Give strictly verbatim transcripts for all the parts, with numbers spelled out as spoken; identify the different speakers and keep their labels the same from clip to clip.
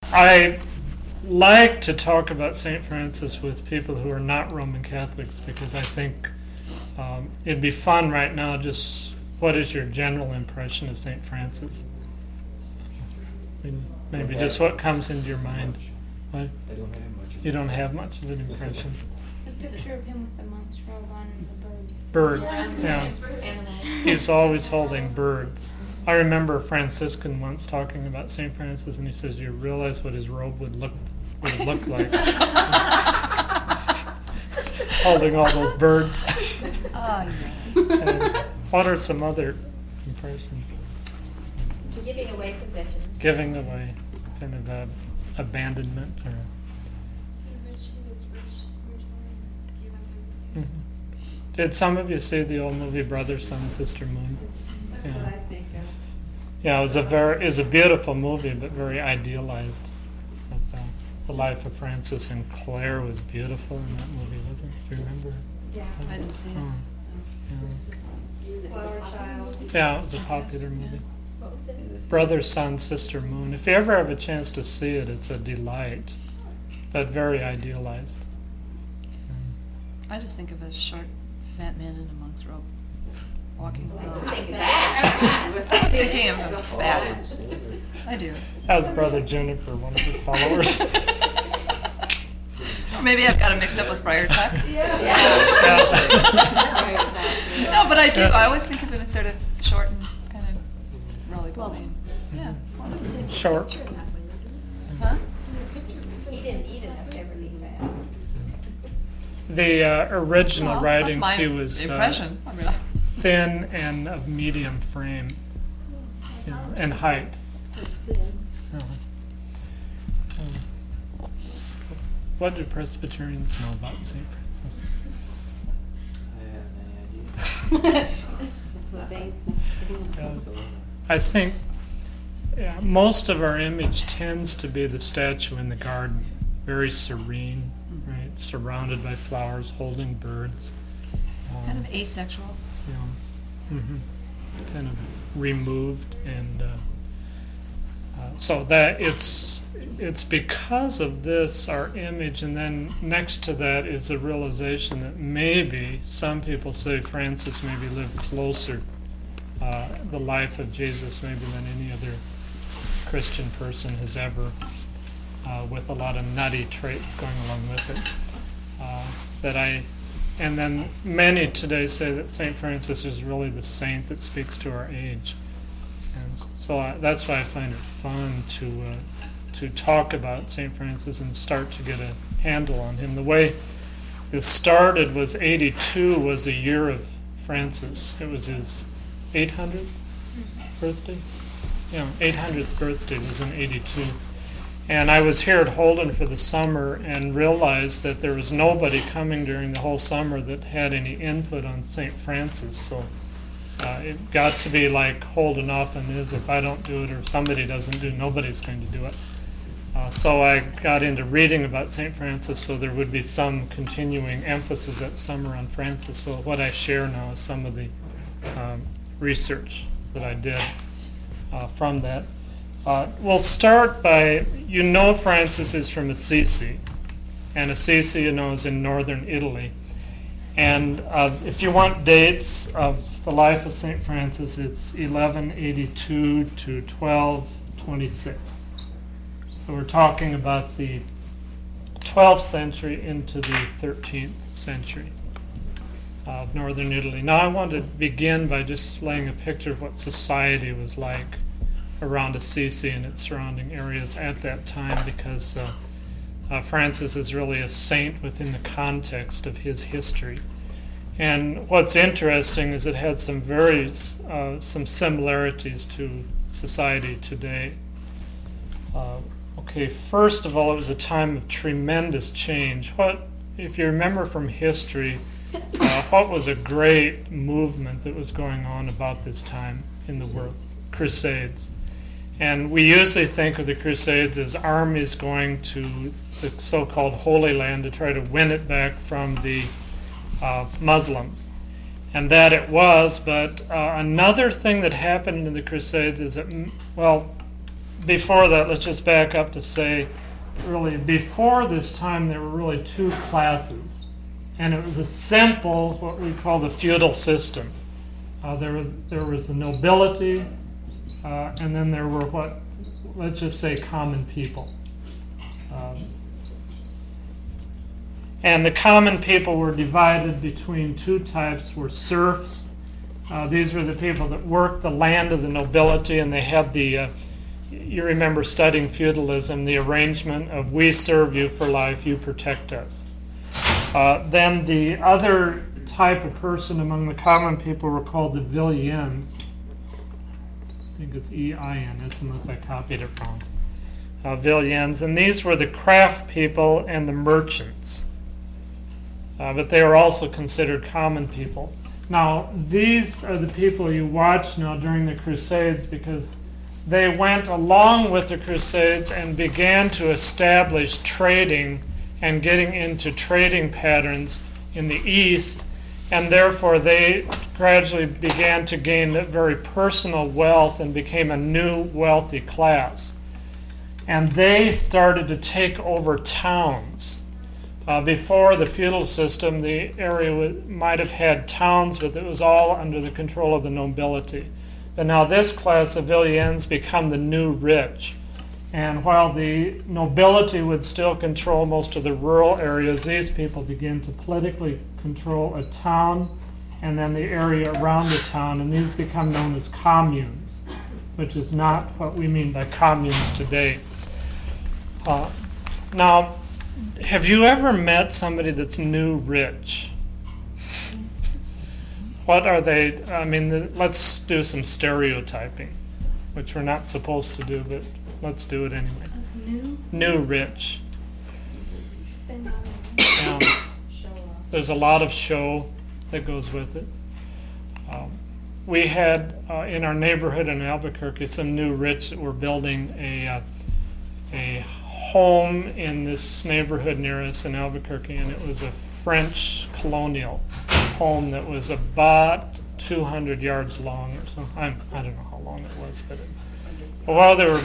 Speaker 1: I like to talk about Saint Francis with people who are not Roman Catholics because I think um, it'd be fun right now. Just what is your general impression of Saint Francis? I mean, maybe just what comes into your mind. What?
Speaker 2: I don't have much.
Speaker 1: You don't have much of an impression.
Speaker 3: The picture of him with the monk's robe on and the birds.
Speaker 1: Birds, yeah.
Speaker 3: Animals.
Speaker 1: He's always holding birds. I remember a Franciscan once talking about Saint Francis, and he says, "You realize what his robe would look would have looked like, holding all those birds."
Speaker 4: Oh,
Speaker 1: And what are some other impressions?
Speaker 5: Just giving away possessions.
Speaker 1: Giving away, kind of a abandonment, or. Mhm. Did some of you see the old movie Brother, Sun, Sister, Moon?
Speaker 4: That's
Speaker 1: Yeah.
Speaker 4: what I think of.
Speaker 1: Yeah, it was a very, it was a beautiful movie, but very idealized. But, uh, the life of Francis and Claire was beautiful in that movie, wasn't it? Do you remember?
Speaker 4: Yeah. I didn't see it.
Speaker 1: Oh, yeah.
Speaker 4: Flower Child.
Speaker 1: Yeah, it was a popular movie.
Speaker 5: What was it?
Speaker 1: Brother, Sun, Sister, Moon. If you ever have a chance to see it, it's a delight, but very idealized.
Speaker 4: I just think of a short, fat man in a monk's robe, walking around.
Speaker 5: Think that.
Speaker 4: I'm thinking of him fat. I do.
Speaker 1: That was Brother Juniper, one of his followers.
Speaker 4: Or maybe I've got him mixed up with Friar Tuck.
Speaker 5: Yeah.
Speaker 4: No, but I do. I always think of him as sort of short and kind of rolly-poly. Yeah.
Speaker 1: Short.
Speaker 4: Huh?
Speaker 5: He didn't eat enough to ever be fat.
Speaker 1: The uh, original
Speaker 4: Well,
Speaker 1: writings,
Speaker 4: that's my
Speaker 1: he was uh,
Speaker 4: impression. I mean,
Speaker 1: thin and of medium frame, you know, and height. Uh, um, what do Presbyterians know about Saint Francis?
Speaker 2: I have any idea.
Speaker 1: Uh, I think yeah, most of our image tends to be the statue in the garden, very serene, right, surrounded by flowers, holding birds. Um,
Speaker 4: kind of asexual.
Speaker 1: you know, mhm, kind of removed, and uh, uh, so that it's it's because of this our image, and then next to that is the realization that maybe some people say Francis maybe lived closer uh, the life of Jesus maybe than any other Christian person has ever, uh, with a lot of nutty traits going along with it. Uh, that I, and then many today say that Saint Francis is really the saint that speaks to our age, and so I, that's why I find it fun to uh, to talk about Saint Francis and start to get a handle on him. The way this started was eighty-two was the year of Francis. It was his eight hundredth birthday. Yeah, eight hundredth birthday was in eighty-two. And I was here at Holden for the summer and realized that there was nobody coming during the whole summer that had any input on Saint Francis. So uh, it got to be like Holden often is, if I don't do it or somebody doesn't do it, nobody's going to do it. Uh, so I got into reading about Saint Francis, so there would be some continuing emphasis that summer on Francis. So what I share now is some of the um, research that I did uh, from that. Uh, we'll start by, you know Francis is from Assisi, and Assisi, you know, is in northern Italy. And uh, if you want dates of the life of Saint Francis, it's eleven eighty-two to twelve twenty-six. So we're talking about the twelfth century into the thirteenth century of northern Italy. Now I want to begin by just laying a picture of what society was like around Assisi and its surrounding areas at that time, because uh, uh, Francis is really a saint within the context of his history. And what's interesting is it had some very uh, some similarities to society today. Uh, okay, first of all, it was a time of tremendous change. What, if you remember from history, uh, what was a great movement that was going on about this time in the world? Crusades. And we usually think of the Crusades as armies going to the so-called Holy Land to try to win it back from the uh, Muslims. And that it was, but uh, another thing that happened in the Crusades is that, well, before that, let's just back up to say, really, before this time, there were really two classes. And it was a simple, what we call the feudal system. Uh, there, there was the nobility, uh, and then there were what, let's just say, common people. Um, and the common people were divided between two types, were serfs. Uh, these were the people that worked the land of the nobility, and they had the, uh, you remember studying feudalism, the arrangement of we serve you for life, you protect us. Uh, then the other type of person among the common people were called the villeins. I think it's E I N S unless I copied it wrong. Uh, villeins, and these were the craft people and the merchants. Uh, but they were also considered common people. Now, these are the people you watch now during the Crusades, because they went along with the Crusades and began to establish trading and getting into trading patterns in the East, and therefore they gradually began to gain that very personal wealth and became a new wealthy class. And they started to take over towns. Uh, before the feudal system, the area w- might have had towns, but it was all under the control of the nobility. But now this class of villeins become the new rich. And while the nobility would still control most of the rural areas, these people begin to politically control a town and then the area around the town, and these become known as communes, which is not what we mean by communes today. Uh, now, have you ever met somebody that's new rich? What are they? I mean, the, let's do some stereotyping, which we're not supposed to do, but let's do it anyway.
Speaker 3: New?
Speaker 1: New rich.
Speaker 3: Spend all the money.
Speaker 1: Um,
Speaker 5: Show off.
Speaker 1: there's a lot of show that goes with it. Um, we had uh, in our neighborhood in Albuquerque some new rich that were building a uh, a home in this neighborhood near us in Albuquerque, and it was a French colonial home that was about two hundred yards long or something. I'm, I don't know how long it was, but it, while they were,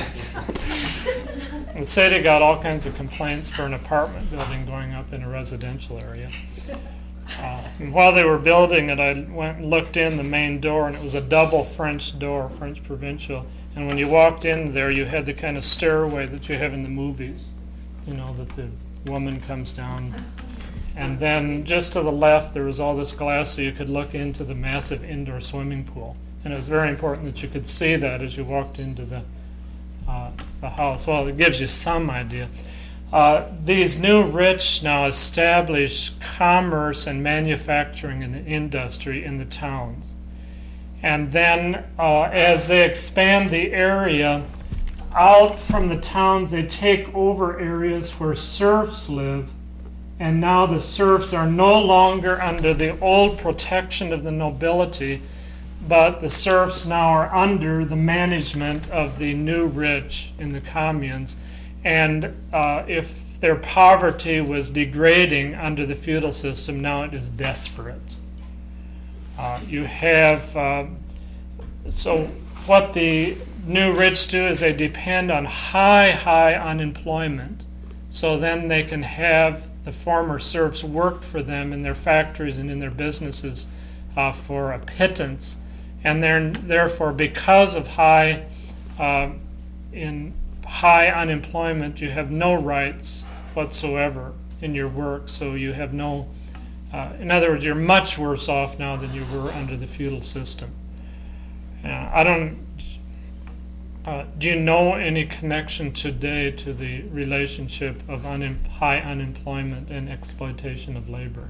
Speaker 1: the city got all kinds of complaints for an apartment building going up in a residential area. Uh, and while they were building it, I went and looked in the main door, and it was a double French door, French provincial. And when you walked in there, you had the kind of stairway that you have in the movies, you know, that the woman comes down. And then just to the left, there was all this glass so you could look into the massive indoor swimming pool. And it was very important that you could see that as you walked into the uh, the house. Well, it gives you some idea. Uh, these new rich now establish commerce and manufacturing and industry in the towns. And then uh, as they expand the area out from the towns, they take over areas where serfs live. And now the serfs are no longer under the old protection of the nobility, but the serfs now are under the management of the new rich in the communes. And uh, if their poverty was degrading under the feudal system, now it is desperate. Uh, you have, uh, so what the new rich do is they depend on high, high unemployment. So then they can have the former serfs work for them in their factories and in their businesses uh, for a pittance. And then, therefore, because of high, uh, in high unemployment, you have no rights whatsoever in your work. So you have no, uh, in other words, you're much worse off now than you were under the feudal system. Uh, I don't, uh, do you know any connection today to the relationship of unem- high unemployment and exploitation of labor?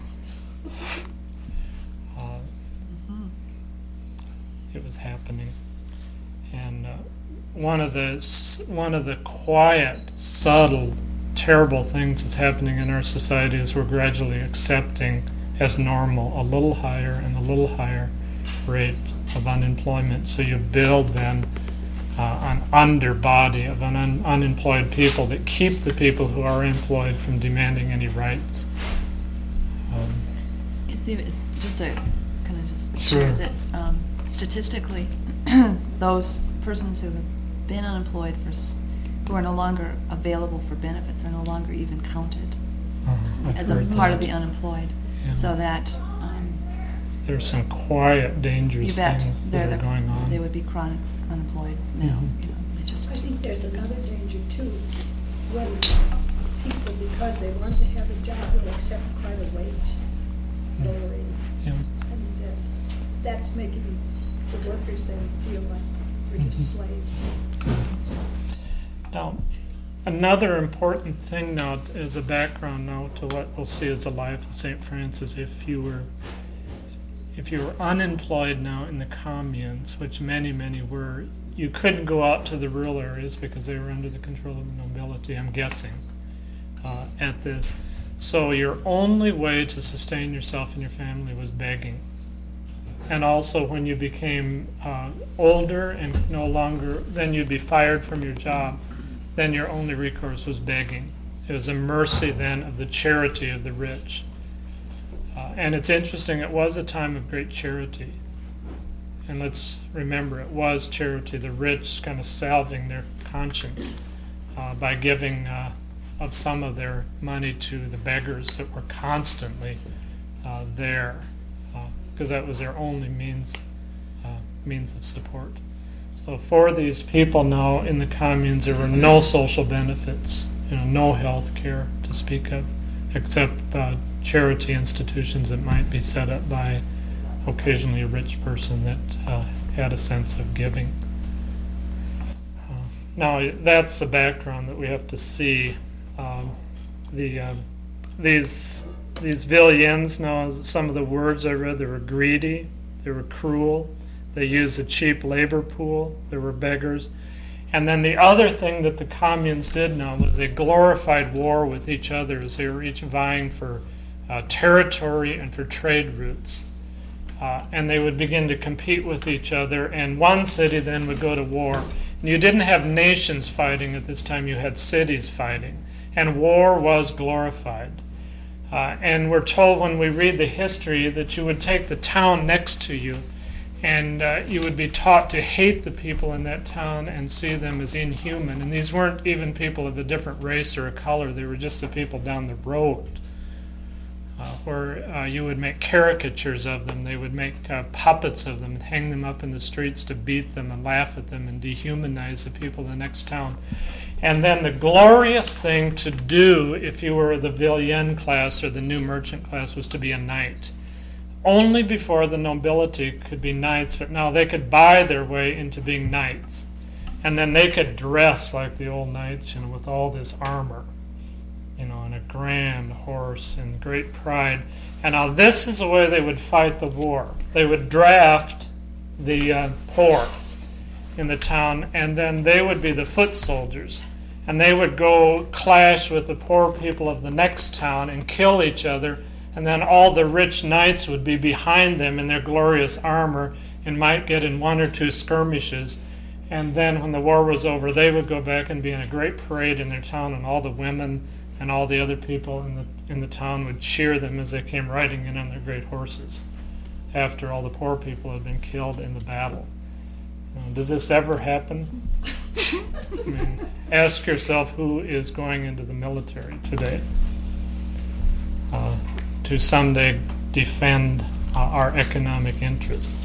Speaker 1: Uh,
Speaker 4: Mm-hmm.
Speaker 1: it was happening, and uh, one of the s- one of the quiet, subtle, terrible things that's happening in our society is we're gradually accepting as normal a little higher and a little higher rate of unemployment. So you build then uh, an underbody of an un- unemployed people that keep the people who are employed from demanding any rights. Um,
Speaker 4: It's even, it's just to kind of just
Speaker 1: Sure.
Speaker 4: share that um, statistically, those persons who have been unemployed for, s- who are no longer available for benefits, are no longer even counted
Speaker 1: Uh, I've
Speaker 4: as a
Speaker 1: heard
Speaker 4: part of
Speaker 1: that.
Speaker 4: the unemployed.
Speaker 1: Yeah.
Speaker 4: So that, um,
Speaker 1: There's some quiet,
Speaker 4: you
Speaker 1: dangerous
Speaker 4: bet,
Speaker 1: things
Speaker 4: they're
Speaker 1: that are
Speaker 4: the,
Speaker 1: going on.
Speaker 4: they would be chronic unemployed now,
Speaker 1: Mhm.
Speaker 4: you know, they just.
Speaker 6: I think there's another danger too, when people, because they want to have a job, will accept quite a wage lowering.
Speaker 1: Yeah.
Speaker 6: And uh, that's making the workers then feel like we're
Speaker 1: Mhm.
Speaker 6: just slaves.
Speaker 1: Now, another important thing now as a background now to what we'll see as the life of Saint Francis, if you were if you were unemployed now in the communes, which many, many were, you couldn't go out to the rural areas because they were under the control of the nobility, I'm guessing, uh, at this. So your only way to sustain yourself and your family was begging. And also when you became uh, older and no longer, then you'd be fired from your job, then your only recourse was begging. It was a mercy then of the charity of the rich. Uh, and it's interesting, it was a time of great charity. And let's remember, it was charity, the rich kind of salving their conscience uh, by giving uh, of some of their money to the beggars that were constantly uh, there, because uh, that was their only means uh, means of support. So for these people now in the communes, there were no social benefits, you know, no health care to speak of, except uh, charity institutions that might be set up by occasionally a rich person that uh, had a sense of giving. Uh, now that's the background that we have to see. Um, the uh, these these Villiens, now some of the words I read, they were greedy, they were cruel, they used a cheap labor pool, they were beggars. And then the other thing that the communes did now was they glorified war with each other as they were each vying for uh, territory and for trade routes. Uh, and they would begin to compete with each other, and one city then would go to war. And you didn't have nations fighting at this time, you had cities fighting. And war was glorified. Uh, and we're told when we read the history that you would take the town next to you, and uh, you would be taught to hate the people in that town and see them as inhuman. And these weren't even people of a different race or a color, they were just the people down the road. Uh, where uh, you would make caricatures of them, they would make uh, puppets of them and hang them up in the streets to beat them and laugh at them and dehumanize the people of the next town. And then the glorious thing to do if you were the Villiers class or the new merchant class was to be a knight. Only before the nobility could be knights, but now they could buy their way into being knights. And then they could dress like the old knights, you know, with all this armor, you know, and a grand horse and great pride. And now this is the way they would fight the war. They would draft the uh, poor in the town, and then they would be the foot soldiers. And they would go clash with the poor people of the next town and kill each other. And then all the rich knights would be behind them in their glorious armor and might get in one or two skirmishes. And then when the war was over, they would go back and be in a great parade in their town, and all the women and all the other people in the in the town would cheer them as they came riding in on their great horses after all the poor people had been killed in the battle. Uh, does this ever happen? I mean, ask yourself who is going into the military today uh, to someday defend uh, our economic interests.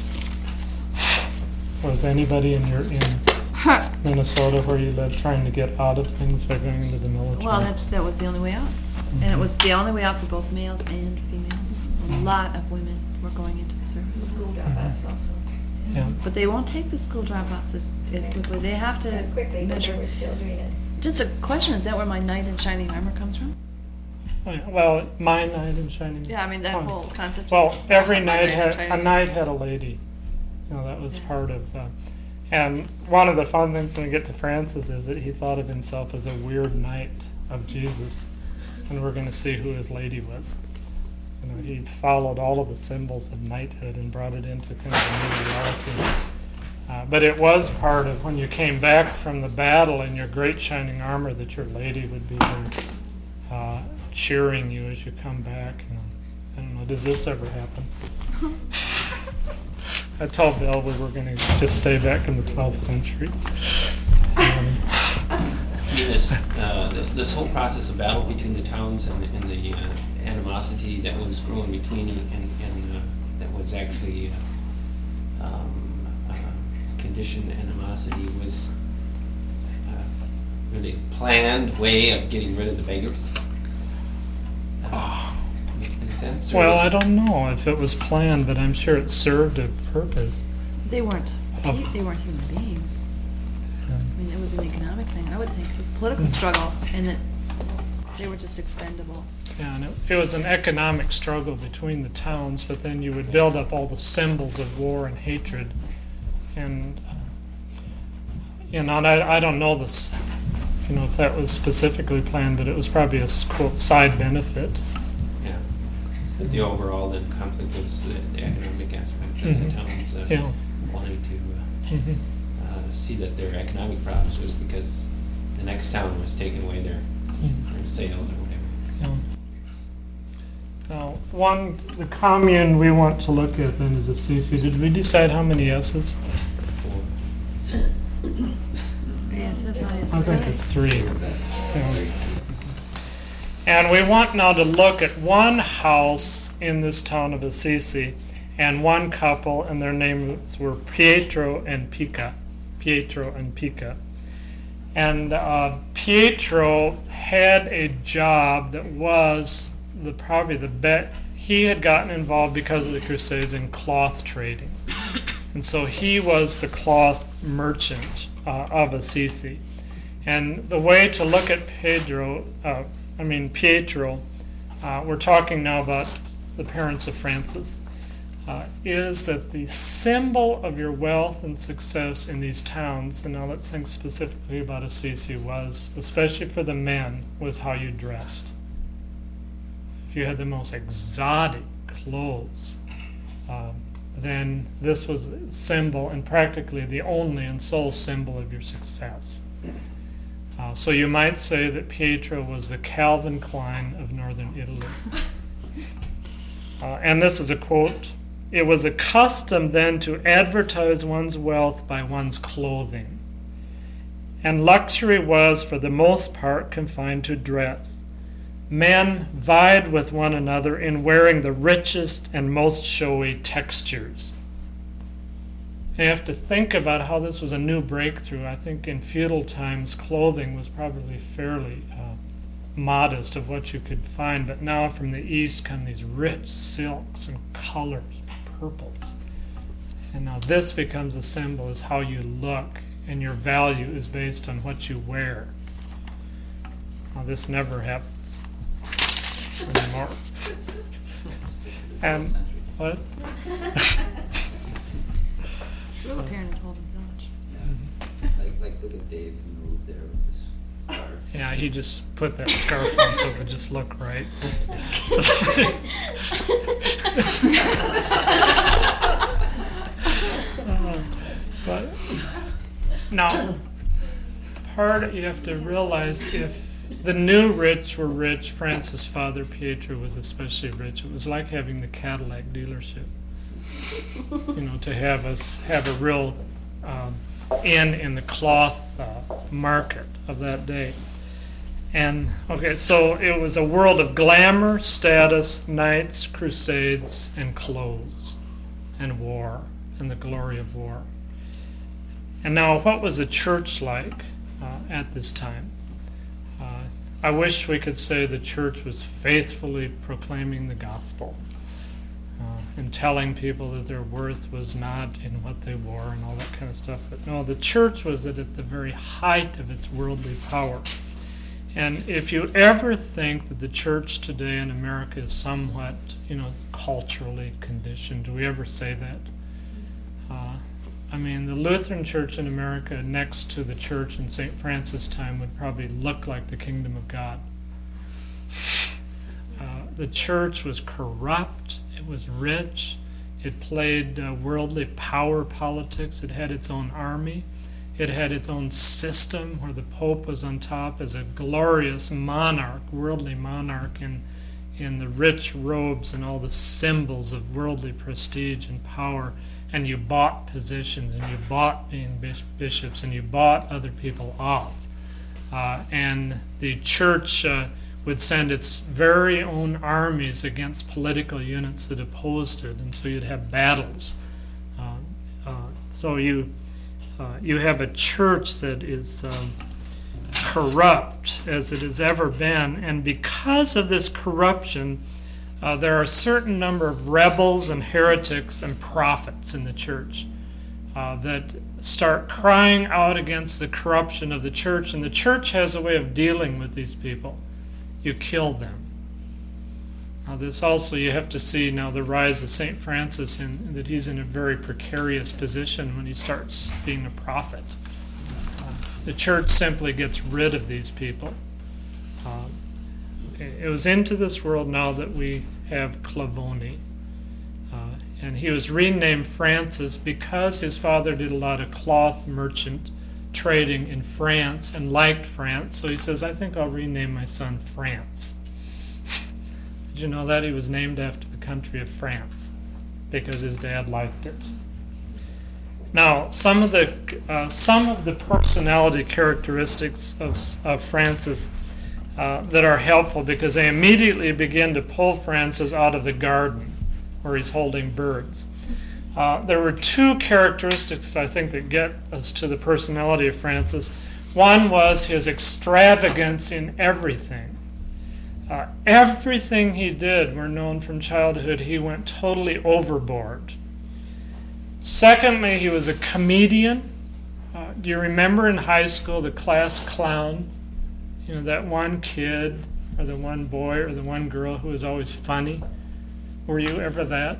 Speaker 1: Was anybody in your in Minnesota where you lived trying to get out of things by going into the military?
Speaker 4: Well, that's that was the only way out, and it was the only way out for both males and females. A lot of women were going into the service,
Speaker 5: School dropouts also.
Speaker 1: Yeah.
Speaker 4: but they won't take the school dropouts as, as quickly. They have to
Speaker 5: As quickly, but
Speaker 4: measure.
Speaker 5: they were still doing it.
Speaker 4: Just a question: is that where my knight in shining armor comes from?
Speaker 1: Oh, yeah. Well, my knight in shining.
Speaker 4: Yeah, I mean that
Speaker 1: Oh.
Speaker 4: whole concept.
Speaker 1: Well,
Speaker 4: of
Speaker 1: every
Speaker 4: my
Speaker 1: knight
Speaker 4: knight in
Speaker 1: had
Speaker 4: shining
Speaker 1: a knight had a lady. You know, that was
Speaker 4: Yeah.
Speaker 1: part of. Uh, and one of the fun things when we get to Francis is that he thought of himself as a weird knight of Jesus, and we're going to see who his lady was. You know, he followed all of the symbols of knighthood and brought it into kind of a new reality. Uh, but it was part of when you came back from the battle in your great shining armor that your lady would be there, uh, cheering you as you come back. You know, I don't know. Does this ever happen? I told Bill we were going to just stay back in the twelfth century.
Speaker 2: mean, this, uh, th- this whole process of battle between the towns and, and the uh, animosity that was growing between and, and, and uh, that was actually uh, um, uh, conditioned animosity was uh, really a planned way of getting rid of the beggars. Uh, make any sense? Or
Speaker 1: Well,
Speaker 2: was
Speaker 1: I
Speaker 2: it-
Speaker 1: don't know if it was planned, but I'm sure it served a purpose.
Speaker 4: They weren't,
Speaker 1: Oh.
Speaker 4: pe- they weren't human beings. I mean, it was an economic thing, I would think. It was a political
Speaker 1: Mm.
Speaker 4: struggle, and that they were just expendable.
Speaker 1: Yeah, and it, it was an economic struggle between the towns, but then you would build up all the symbols of war and hatred. And, uh, you know, and I, I don't know this, you know, if that was specifically planned, but it was probably a s- quote, side benefit.
Speaker 2: Yeah. But the overall then conflict was the, the economic aspect of
Speaker 1: Mhm.
Speaker 2: the towns uh,
Speaker 1: Yeah.
Speaker 2: wanting to uh,
Speaker 1: Mm-hmm.
Speaker 2: uh, see that their economic problems was because the next town was taking away their, their sales or whatever.
Speaker 1: Yeah. Now, one, the commune we want to look at then is Assisi. Did we decide how many S's?
Speaker 2: For-
Speaker 4: Yes, that's all
Speaker 1: I think it's three. Yeah. And we want now to look at one house in this town of Assisi and one couple, and their names were Pietro and Pica. Pietro and Pica. And uh, Pietro had a job that was the probably the bet he had gotten involved because of the Crusades in cloth trading, and so he was the cloth merchant uh, of Assisi. And the way to look at Pedro, uh, I mean Pietro, uh, we're talking now about the parents of Francis, uh, is that the symbol of your wealth and success in these towns, and now let's think specifically about Assisi, was, especially for the men, was how you dressed. If you had the most exotic clothes, um, then this was a symbol and practically the only and sole symbol of your success. Uh, so you might say that Pietro was the Calvin Klein of northern Italy. Uh, and this is a quote: "It was a custom then to advertise one's wealth by one's clothing, and luxury was for the most part confined to dress. Men vied with one another in wearing the richest and most showy textures." You have to think about how this was a new breakthrough. I think in feudal times, clothing was probably fairly uh, modest of what you could find, but now from the east come these rich silks and colors, purples. And now this becomes a symbol, is how you look, and your value is based on what you wear. Now this never happens anymore. And what?
Speaker 4: It's real apparent in Holden Village.
Speaker 2: Mm-hmm.
Speaker 7: Like, like, look at Dave's move there with this scarf.
Speaker 1: Yeah, he just put that scarf on so it would just look right. Uh, but now, part you have to realize, if the new rich were rich, Francis' father Pietro was especially rich. It was like having the Cadillac dealership. You know, to have us have a real um, in in the cloth uh, market of that day. And okay, so it was a world of glamour, status, knights, crusades, and clothes, and war, and the glory of war. And now, what was the church like uh, at this time? Uh, I wish we could say the church was faithfully proclaiming the gospel uh, and telling people that their worth was not in what they wore and all that kind of stuff. But no, the church was at the very height of its worldly power. And if you ever think that the church today in America is somewhat, you know, culturally conditioned, do we ever say that? Uh, I mean, the Lutheran Church in America next to the church in Saint Francis' time would probably look like the kingdom of God. Uh, the church was corrupt, it was rich, it played uh, worldly power politics, it had its own army, it had its own system where the Pope was on top as a glorious monarch, worldly monarch, in, in the rich robes and all the symbols of worldly prestige and power. And you bought positions, and you bought being bishops, and you bought other people off Uh, and the church uh, would send its very own armies against political units that opposed it, and so you'd have battles. Uh, uh, so you uh, you have a church that is um, corrupt as it has ever been, and because of this corruption, uh, there are a certain number of rebels and heretics and prophets in the church uh, that start crying out against the corruption of the church, and the church has a way of dealing with these people. You kill them. Now this also, you have to see now the rise of Saint Francis, in that he's in a very precarious position when he starts being a prophet. Uh, the church simply gets rid of these people. Uh, it was into this world now that we have Clavoni. Uh, and he was renamed Francis because his father did a lot of cloth merchant trading in France and liked France. So he says, I think I'll rename my son France. Did you know that? He was named after the country of France because his dad liked it. Now, some of the uh, some of the personality characteristics of, of Francis uh, that are helpful, because they immediately begin to pull Francis out of the garden where he's holding birds. Uh, there were two characteristics, I think, that get us to the personality of Francis. One was his extravagance in everything. Uh, everything he did, we're known from childhood, he went totally overboard. Secondly, he was a comedian. Uh, do you remember in high school the class clown? You know, that one kid or the one boy or the one girl who was always funny? Were you ever that?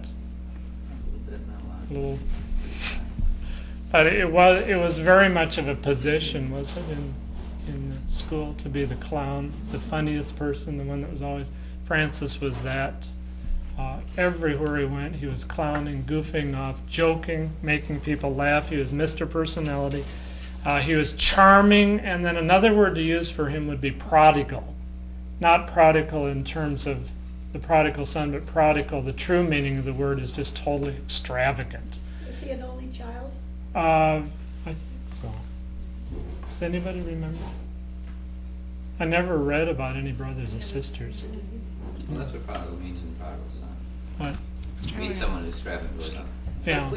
Speaker 1: A little. But it was it was very much of a position, was it, in in the school, to be the clown, the funniest person, the one that was always. Francis was that. Uh, everywhere he went, he was clowning, goofing off, joking, making people laugh. He was Mister Personality. Uh, he was charming, and then another word to use for him would be prodigal. Not prodigal in terms of the prodigal son, but prodigal, the true meaning of the word is just totally extravagant.
Speaker 6: Was he an only child?
Speaker 1: Uh, I think so. Does anybody remember? I never read about any brothers or sisters.
Speaker 7: Well, that's what prodigal means in prodigal son.
Speaker 1: What?
Speaker 7: It means someone who's extravagant.
Speaker 1: Yeah.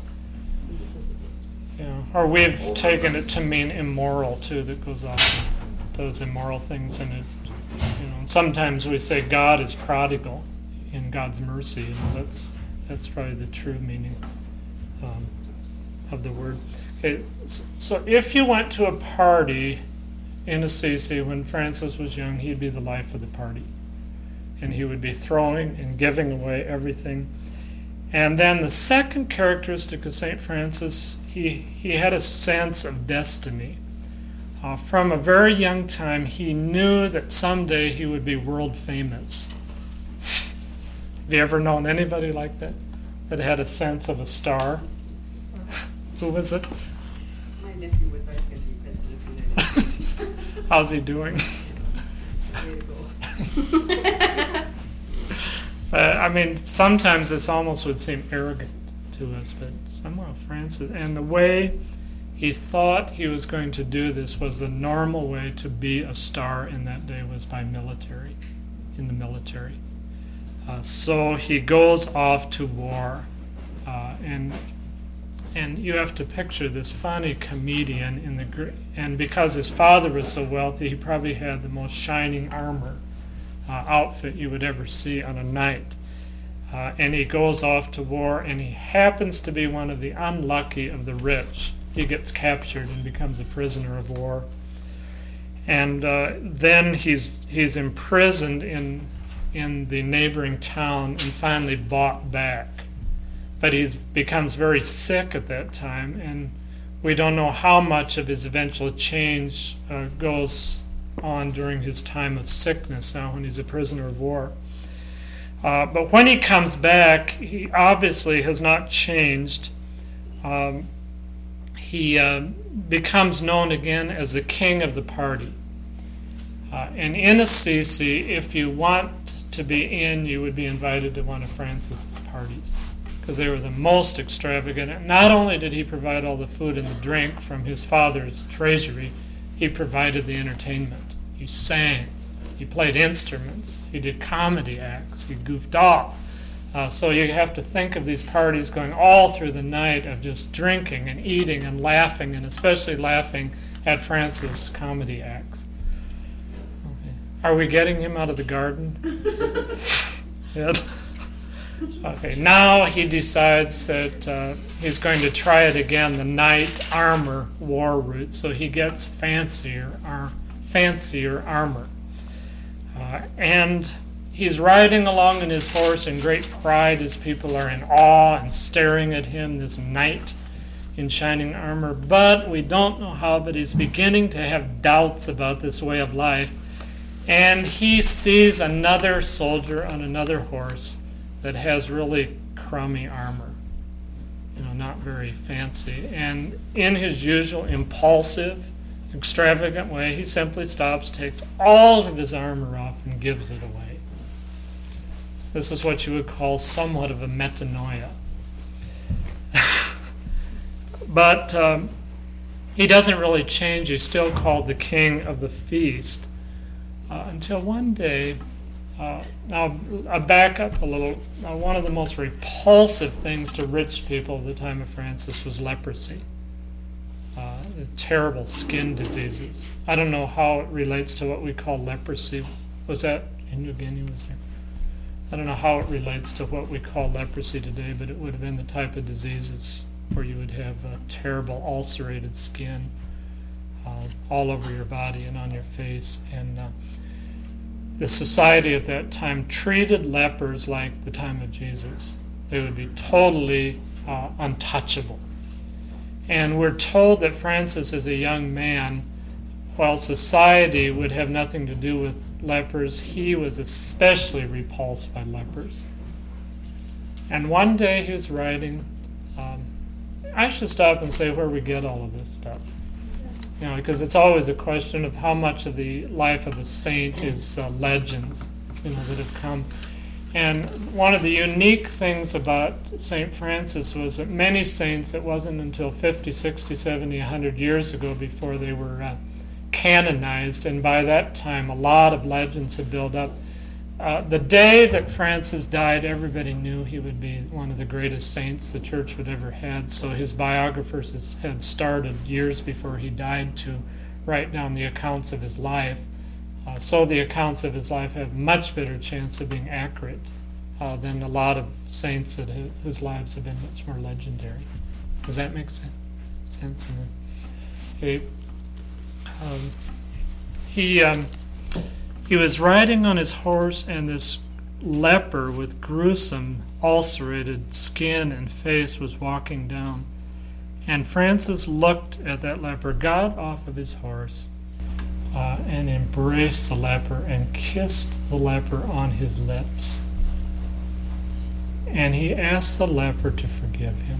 Speaker 1: Yeah. Or we've taken it to mean immoral too, that goes off and does immoral things, and it, you know, sometimes we say God is prodigal in God's mercy, and that's that's probably the true meaning um, of the word. Okay, so if you went to a party in Assisi when Francis was young, he'd be the life of the party. And he would be throwing and giving away everything. And then the second characteristic of Saint Francis, he, he had a sense of destiny. Uh, from a very young time, he knew that someday he would be world famous. Have you ever known anybody like that, that had a sense of a star? Who was it?
Speaker 8: My nephew was ice country president of the United States.
Speaker 1: How's he doing?
Speaker 8: Way to go.
Speaker 1: Uh, I mean, sometimes this almost would seem arrogant to us, but somehow Francis, and the way he thought he was going to do this was the normal way to be a star in that day was by military, in the military. Uh, so he goes off to war, uh, and and you have to picture this funny comedian in the gr- and because his father was so wealthy, he probably had the most shining armor Uh, outfit you would ever see on a knight. Uh, and he goes off to war, and he happens to be one of the unlucky of the rich. He gets captured and becomes a prisoner of war. And uh, then he's he's imprisoned in in the neighboring town and finally bought back. But he becomes very sick at that time, and we don't know how much of his eventual change uh, goes on during his time of sickness now when he's a prisoner of war. Uh, but when he comes back, he obviously has not changed. Um, he uh, becomes known again as the king of the party. Uh, and in Assisi, if you want to be in, you would be invited to one of Francis's parties, because they were the most extravagant. And not only did he provide all the food and the drink from his father's treasury, he provided the entertainment. He sang. He played instruments. He did comedy acts. He goofed off. Uh, so you have to think of these parties going all through the night of just drinking and eating and laughing, and especially laughing at Francis' comedy acts. Okay. Are we getting him out of the garden? Yet? Okay, now he decides that uh, he's going to try it again, the knight armor war route, so he gets fancier, ar- fancier armor. Uh, and he's riding along on his horse in great pride as people are in awe and staring at him, this knight in shining armor. But we don't know how, but he's beginning to have doubts about this way of life. And he sees another soldier on another horse that has really crummy armor, you know, not very fancy. And in his usual impulsive, extravagant way, he simply stops, takes all of his armor off, and gives it away. This is what you would call somewhat of a metanoia. But um, he doesn't really change. He's still called the king of the feast. Uh, until one day, uh, now I'll back up a little. Uh, one of the most repulsive things to rich people of the time of Francis was leprosy. Uh, the terrible skin diseases. I don't know how it relates to what we call leprosy. Was that in New Guinea? Was there? I don't know how it relates to what we call leprosy today, but it would have been the type of diseases where you would have uh, terrible ulcerated skin uh, all over your body and on your face. And uh, the society at that time treated lepers like the time of Jesus. They would be totally uh, untouchable. And we're told that Francis, as a young man, while society would have nothing to do with lepers, he was especially repulsed by lepers. And one day he was writing, um, I should stop and say where we get all of this stuff. You know, because it's always a question of how much of the life of a saint is uh, legends, you know, that have come. And one of the unique things about Saint Francis was that many saints, it wasn't until fifty, sixty, seventy, one hundred years ago before they were uh, canonized, and by that time a lot of legends had built up. Uh, the day that Francis died, everybody knew he would be one of the greatest saints the church would ever had, so his biographers had started years before he died to write down the accounts of his life. Uh, so the accounts of his life have much better chance of being accurate uh, than a lot of saints that have, whose lives have been much more legendary. Does that make sense? sense? Okay. Um, he um, he was riding on his horse, and this leper with gruesome ulcerated skin and face was walking down. And Francis looked at that leper, got off of his horse, Uh, and embraced the leper and kissed the leper on his lips. And he asked the leper to forgive him.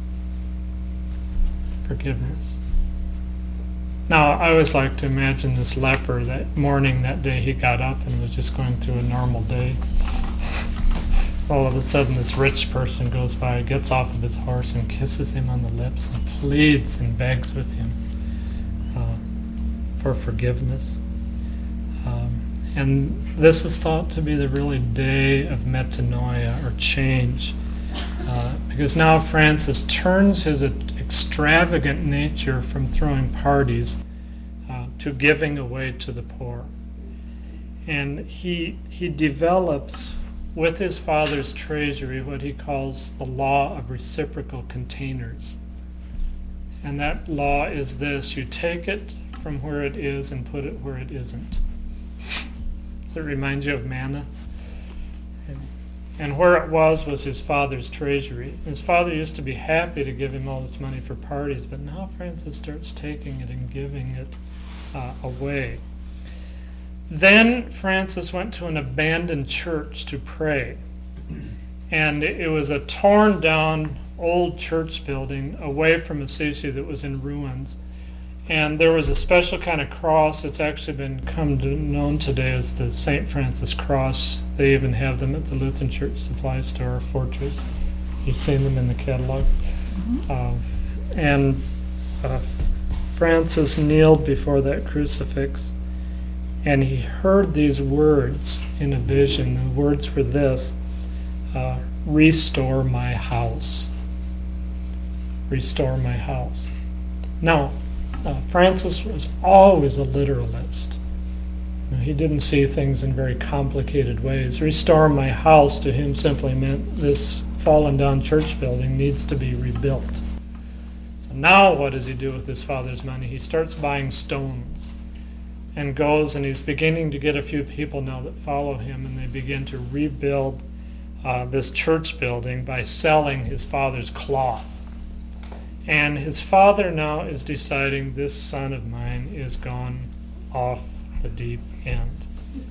Speaker 1: Forgiveness. Now, I always like to imagine this leper that morning, that day he got up and was just going through a normal day. All of a sudden this rich person goes by, gets off of his horse and kisses him on the lips and pleads and begs with him Uh, for forgiveness. Um, and this is thought to be the really day of metanoia, or change, uh, because now Francis turns his extravagant nature from throwing parties uh, to giving away to the poor. And he he develops with his father's treasury what he calls the law of reciprocal containers. And that law is this: you take it from where it is and put it where it isn't. Does it remind you of manna? And, and where it was was his father's treasury. His father used to be happy to give him all this money for parties, but now Francis starts taking it and giving it uh, away. Then Francis went to an abandoned church to pray. And it, it was a torn down old church building away from Assisi that was in ruins. And there was a special kind of cross that's actually been come to known today as the Saint Francis cross. They even have them at the Lutheran Church Supply Store or Fortress. You've seen them in the catalog.
Speaker 4: Mm-hmm.
Speaker 1: Uh, and uh, Francis kneeled before that crucifix, and he heard these words in a vision. The words were this, uh, restore my house. Restore my house. Now, uh, Francis was always a literalist. You know, he didn't see things in very complicated ways. Restore my house to him simply meant this fallen down church building needs to be rebuilt. So now what does he do with his father's money? He starts buying stones and goes, and he's beginning to get a few people now that follow him, and they begin to rebuild uh, this church building by selling his father's cloth. And his father now is deciding this son of mine is gone off the deep end.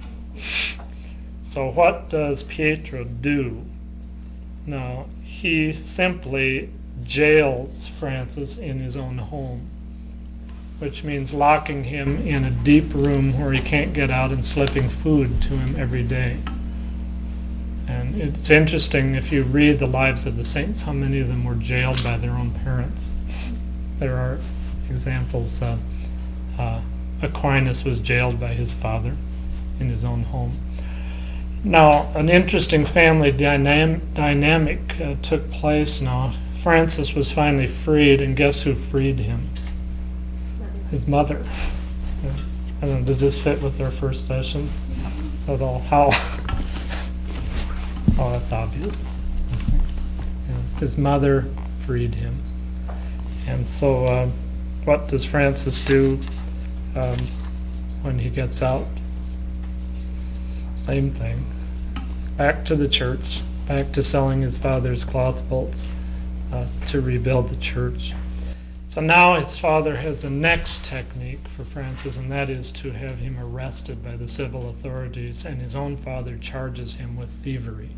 Speaker 1: So what does Pietro do? Now, he simply jails Francis in his own home, which means locking him in a deep room where he can't get out and slipping food to him every day. And it's interesting, if you read the lives of the saints, how many of them were jailed by their own parents. There are examples. Uh, uh, Aquinas was jailed by his father in his own home. Now, an interesting family dynam- dynamic uh, took place now. Francis was finally freed, and guess who freed him? His mother. I don't know, does this fit with our first session at all? How? Oh, that's obvious. Yeah. His mother freed him. And so uh, what does Francis do um, when he gets out? Same thing. Back to the church, back to selling his father's cloth bolts uh, to rebuild the church. So now his father has the next technique for Francis, and that is to have him arrested by the civil authorities, and his own father charges him with thievery.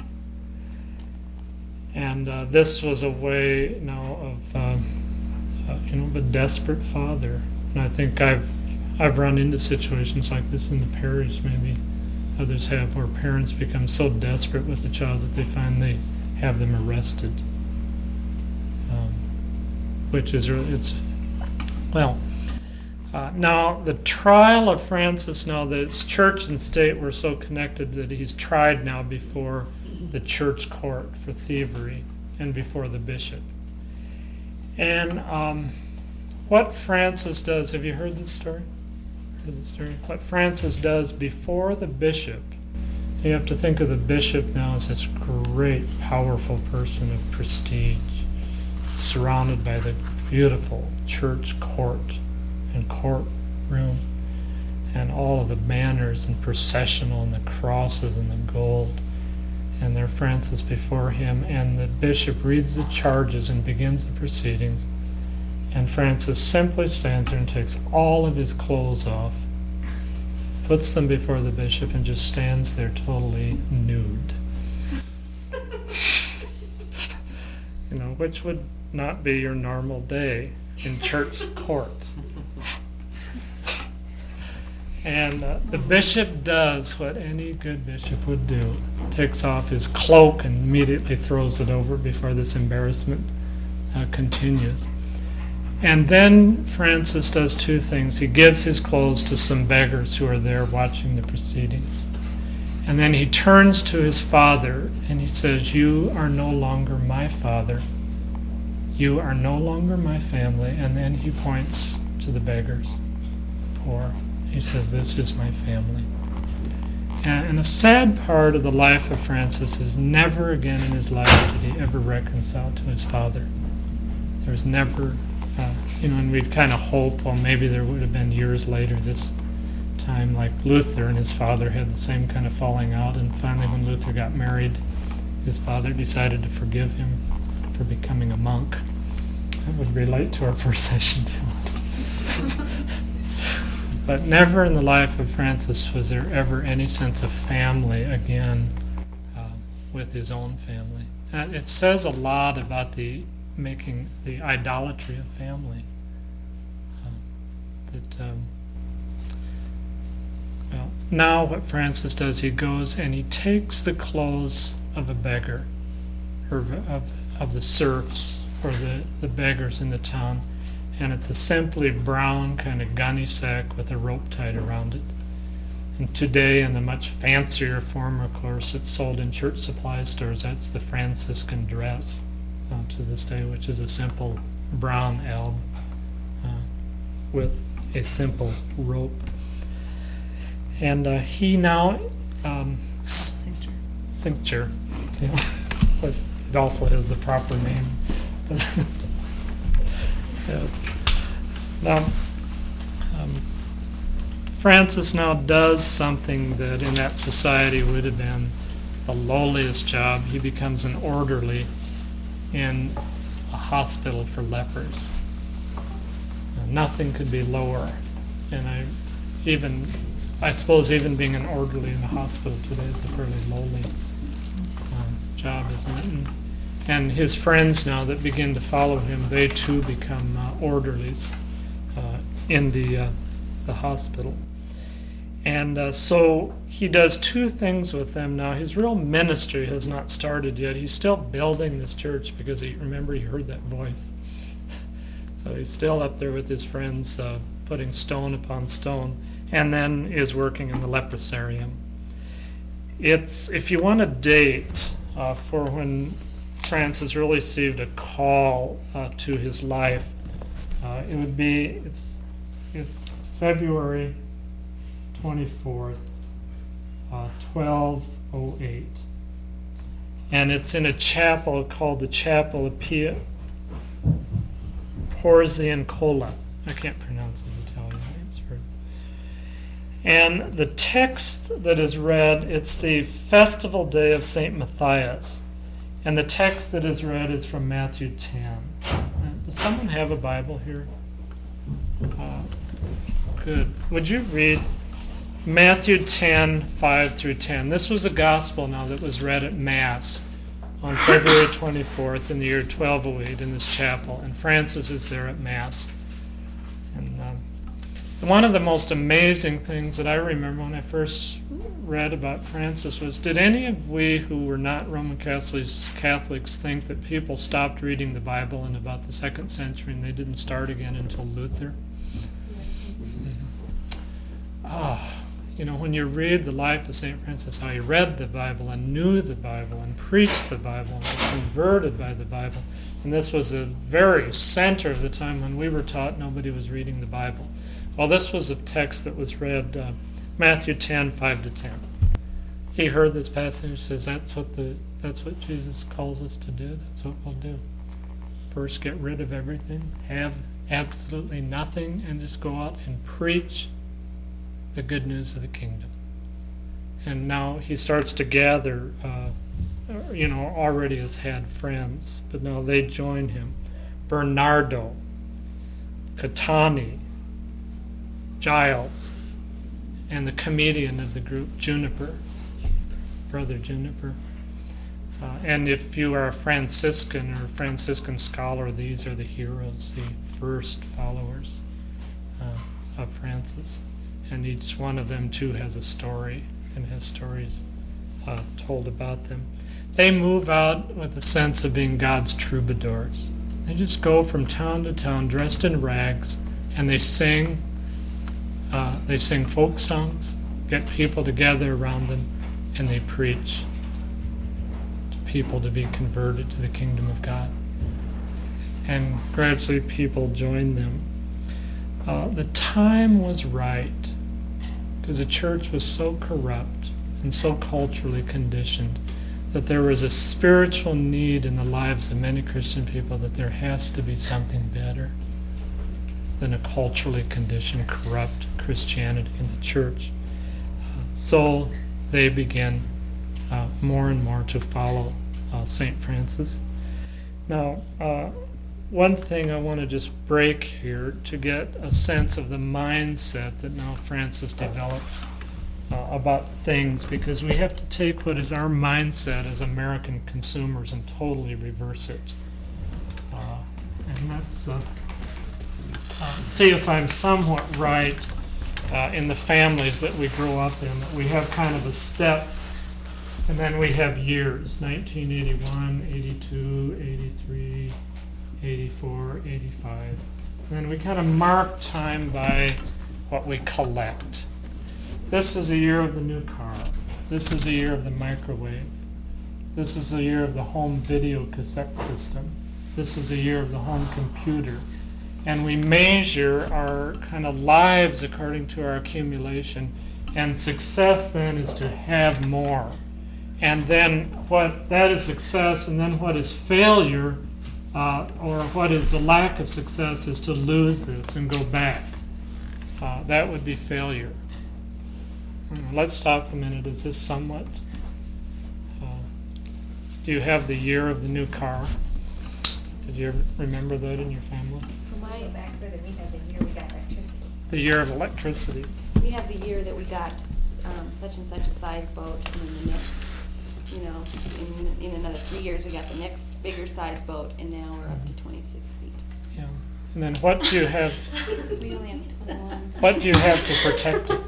Speaker 1: And uh, this was a way now of, um, uh, you know, of a desperate father. And I think I've I've run into situations like this in the parish, maybe others have, where parents become so desperate with a child that they finally have them arrested. Um, which is really, it's, well, uh, now the trial of Francis, now that it's church and state were so connected that he's tried now before the church court for thievery and before the bishop. And um, what Francis does, have you heard this story? Heard this story? What Francis does before the bishop, you have to think of the bishop now as this great, powerful person of prestige, surrounded by the beautiful church court and courtroom and all of the banners and processional and the crosses and the gold. And there Francis before him, and the bishop reads the charges and begins the proceedings, and Francis simply stands there and takes all of his clothes off, puts them before the bishop, and just stands there totally nude. You know, which would not be your normal day in church court. And uh, the bishop does what any good bishop would do, takes off his cloak and immediately throws it over before this embarrassment uh, continues. And then Francis does two things. He gives his clothes to some beggars who are there watching the proceedings. And then he turns to his father and he says, "You are no longer my father. You are no longer my family." And then he points to the beggars, poor. He says, "This is my family." And, and a sad part of the life of Francis is never again in his life did he ever reconcile to his father. There's never, uh, you know, and we'd kind of hope, well, maybe there would have been years later this time, like Luther and his father had the same kind of falling out, and finally when Luther got married, his father decided to forgive him for becoming a monk. That would relate to our first session too. But never in the life of Francis was there ever any sense of family again uh, with his own family. And it says a lot about the making the idolatry of family. Uh, that um, well, now what Francis does, he goes and he takes the clothes of a beggar, or of of the serfs or the the beggars in the town, and it's a simply brown kind of gunny sack with a rope tied around it. And today, in the much fancier form, of course, it's sold in church supply stores. That's the Franciscan dress uh, to this day, which is a simple brown alb uh, with a simple rope. And uh, he now, um, s-
Speaker 4: Cincture.
Speaker 1: cincture, yeah, but it also has the proper name. Yeah. Now, um, Francis now does something that in that society would have been the lowliest job. He becomes an orderly in a hospital for lepers. Now, nothing could be lower. And I even, I suppose even being an orderly in a hospital today is a fairly lowly um, job, isn't it? And, and his friends now that begin to follow him, they too become uh, orderlies uh, in the, uh, the hospital. And uh, so he does two things with them now. His real ministry has not started yet. He's still building this church because he, remember, he heard that voice. So he's still up there with his friends, uh, putting stone upon stone, and then is working in the leprosarium. It's, if you want a date uh, for when Francis really received a call uh, to his life, uh, it would be, it's, it's February twenty-fourth, uh, twelve oh eight. And it's in a chapel called the Chapel of Pia Porziencola. I can't pronounce his Italian names. And the text that is read, it's the festival day of Saint Matthias. And the text that is read is from Matthew ten. Uh, does someone have a Bible here? Uh, good. Would you read Matthew ten, five through ten. This was a gospel now that was read at Mass on February twenty-fourth in the year twelve oh eight in this chapel. And Francis is there at Mass. And um, one of the most amazing things that I remember when I first read about Francis was, did any of we who were not Roman Catholics, Catholics think that people stopped reading the Bible in about the second century and they didn't start again until Luther? Ah. You know, when you read the life of Saint Francis, how he read the Bible and knew the Bible and preached the Bible and was converted by the Bible. And this was the very center of the time when we were taught nobody was reading the Bible. Well, this was a text that was read, uh, Matthew ten, five to ten. He heard this passage and says, that's what the that's what Jesus calls us to do. That's what we'll do. First, get rid of everything, have absolutely nothing, and just go out and preach the good news of the kingdom. And now he starts to gather, uh, you know, already has had friends, but now they join him. Bernardo, Catani, Giles, and the comedian of the group, Juniper, Brother Juniper. Uh, and if you are a Franciscan or Franciscan scholar, these are the heroes, the first followers uh, of Francis. And each one of them, too, has a story and has stories uh, told about them. They move out with a sense of being God's troubadours. They just go from town to town dressed in rags, and they sing. Uh, they sing folk songs, get people together around them, and they preach to people to be converted to the kingdom of God. And gradually people join them. Uh, the time was right, because the church was so corrupt and so culturally conditioned that there was a spiritual need in the lives of many Christian people that there has to be something better than a culturally conditioned, corrupt Christianity in the church. Uh, so they begin uh, more and more to follow uh, Saint Francis. Now, uh, one thing I want to just break here to get a sense of the mindset that now Francis develops uh, about things, because we have to take what is our mindset as American consumers and totally reverse it. Uh, and that's, uh, uh, see if I'm somewhat right uh, in the families that we grow up in, that we have kind of a steps, and then we have years, nineteen eighty-one, eighty-two, eighty-three, eighty-four, eighty-five, And then we kind of mark time by what we collect. This is the year of the new car. This is the year of the microwave. This is the year of the home video cassette system. This is the year of the home computer. And we measure our kind of lives according to our accumulation. And success then is to have more. And then what that is success, and then what is failure, uh, or what is the lack of success, is to lose this and go back. Uh, that would be failure. Hmm, Let's stop a minute. Is this somewhat? Uh, do you have the year of the new car? Did you ever remember that in your family?
Speaker 5: For my, back further, we had the year we got electricity.
Speaker 1: The year of electricity.
Speaker 9: We have the year that we got um, such and such a size boat, and then the next, you know, in, in another three years, we got the next bigger size boat, and now we're up to twenty-six feet.
Speaker 1: Yeah. And then what do you have?
Speaker 9: We only have twenty-one.
Speaker 1: What do you have to protect it?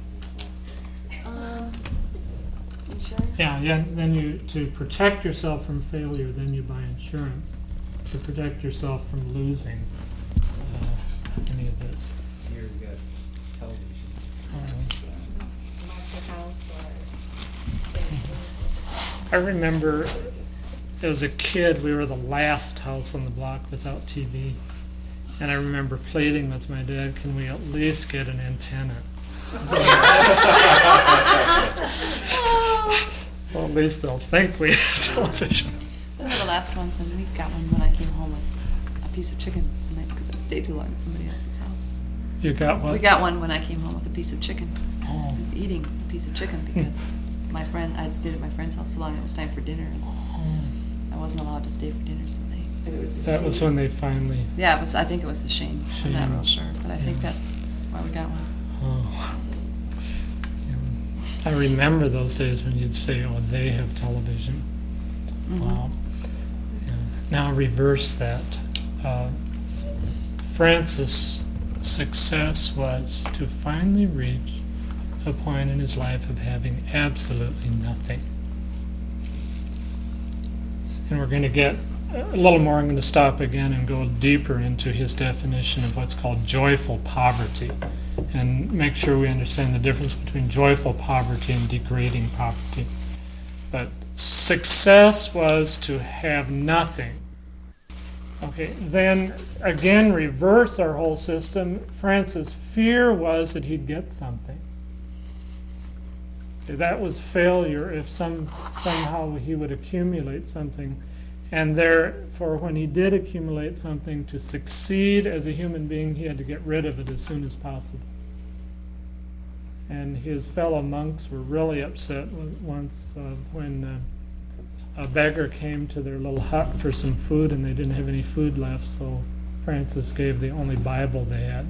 Speaker 9: Um, insurance?
Speaker 1: Yeah, yeah. Then you to protect yourself from failure, then you buy insurance to protect yourself from losing uh, any of this.
Speaker 2: Here we got television.
Speaker 1: Um,
Speaker 5: Market house or.
Speaker 1: I remember as a kid, we were the last house on the block without T V. And I remember pleading with my dad, can we at least get an antenna? So at least they'll think we have television.
Speaker 4: We were the last ones, and we got one when I came home with a piece of chicken, because I'd stayed too long at somebody else's house.
Speaker 1: You got what?
Speaker 4: We got one when I came home with a piece of chicken,
Speaker 1: Oh.
Speaker 4: eating a piece of chicken, because my friend, I'd stayed at my friend's house so long, it was time for dinner, and
Speaker 1: Oh.
Speaker 4: I wasn't allowed to stay for dinner, so they,
Speaker 1: That was when they finally.
Speaker 4: yeah, it was, I think it was the shame. I'm not
Speaker 1: Shame.
Speaker 4: real sure, but I think
Speaker 1: Yeah.
Speaker 4: that's why we got one.
Speaker 1: Oh. Yeah. I remember those days when you'd say, "Oh, they have television."
Speaker 4: Mhm.
Speaker 1: Wow. Yeah. Now reverse that. Uh, Francis' success was to finally reach a point in his life of having absolutely nothing. And we're going to get a little more. I'm going to stop again and go deeper into his definition of what's called joyful poverty, and make sure we understand the difference between joyful poverty and degrading poverty. But success was to have nothing. Okay, then again, reverse our whole system. Francis' fear was that he'd get something. Okay, that was failure if some somehow he would accumulate something. And therefore, when he did accumulate something, to succeed as a human being, he had to get rid of it as soon as possible. And his fellow monks were really upset w- once uh, when uh, a beggar came to their little hut for some food, and they didn't have any food left, so Francis gave the only Bible they had.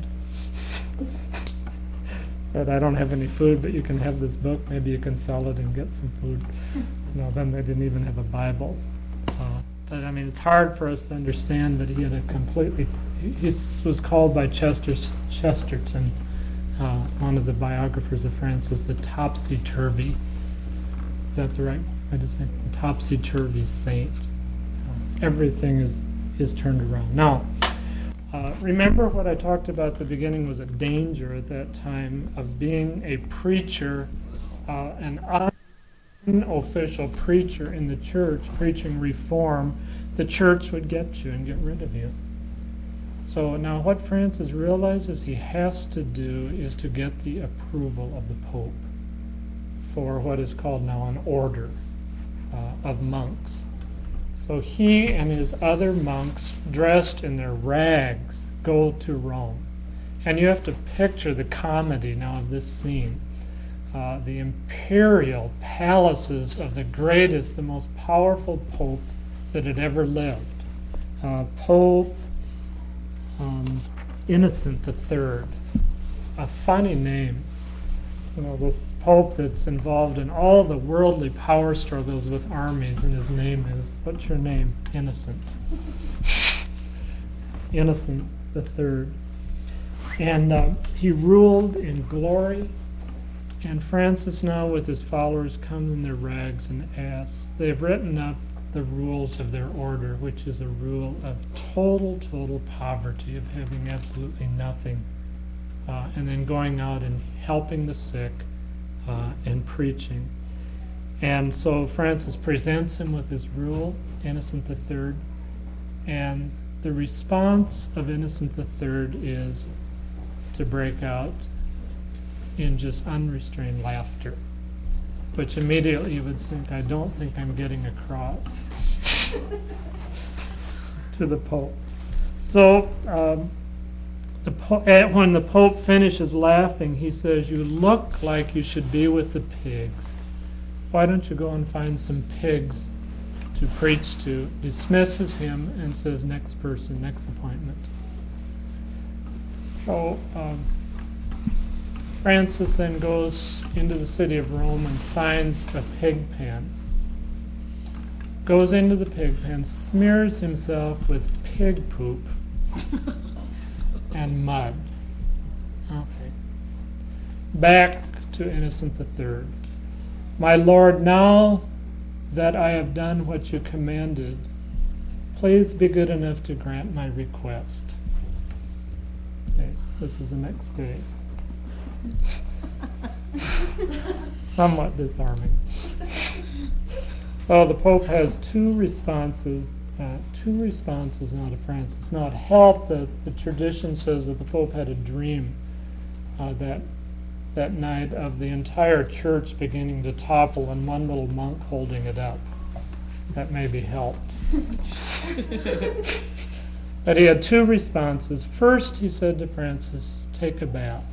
Speaker 1: Said, "I don't have any food, but you can have this book. Maybe you can sell it and get some food." No, then they didn't even have a Bible. Uh, but I mean, it's hard for us to understand that he had a completely. He, he was called by Chester Chesterton, uh, one of the biographers of Francis, the topsy-turvy. Is that the right way to say it? The topsy-turvy saint. Uh, everything is is turned around. Now, uh, remember what I talked about at the beginning was a danger at that time of being a preacher, uh, an unofficial preacher in the church, preaching reform. The church would get you and get rid of you. So now what Francis realizes he has to do is to get the approval of the Pope for what is called now an order uh, of monks. So he and his other monks, dressed in their rags, go to Rome. And you have to picture the comedy now of this scene. Uh, the imperial palaces of the greatest, the most powerful pope that had ever lived. Uh, Pope um, Innocent the Third. A funny name. You know, this pope that's involved in all the worldly power struggles with armies, and his name is, what's your name? Innocent. Innocent the Third. And uh, he ruled in glory. And Francis now with his followers come in their rags and asks. They've written up the rules of their order, which is a rule of total, total poverty, of having absolutely nothing, uh, and then going out and helping the sick uh, and preaching. And so Francis presents him with his rule, Innocent the Third, and the response of Innocent the Third is to break out in just unrestrained laughter, which immediately you would think, I don't think I'm getting across to the Pope. So um, the po- eh, when the Pope finishes laughing, he says, you look like you should be with the pigs. Why don't you go and find some pigs to preach to? Dismisses him and says, next person, next appointment. So um, Francis then goes into the city of Rome and finds a pig pen. Goes into the pig pen, smears himself with pig poop and mud. Okay. Back to Innocent the Third. My Lord, now that I have done what you commanded, please be good enough to grant my request. Okay, this is the next day. Somewhat disarming. So the Pope has two responses, uh, two responses now to Francis. Now it helped that the tradition says that the Pope had a dream uh, that that night of the entire church beginning to topple and one little monk holding it up. That maybe helped. But he had two responses. First, he said to Francis, take a bath.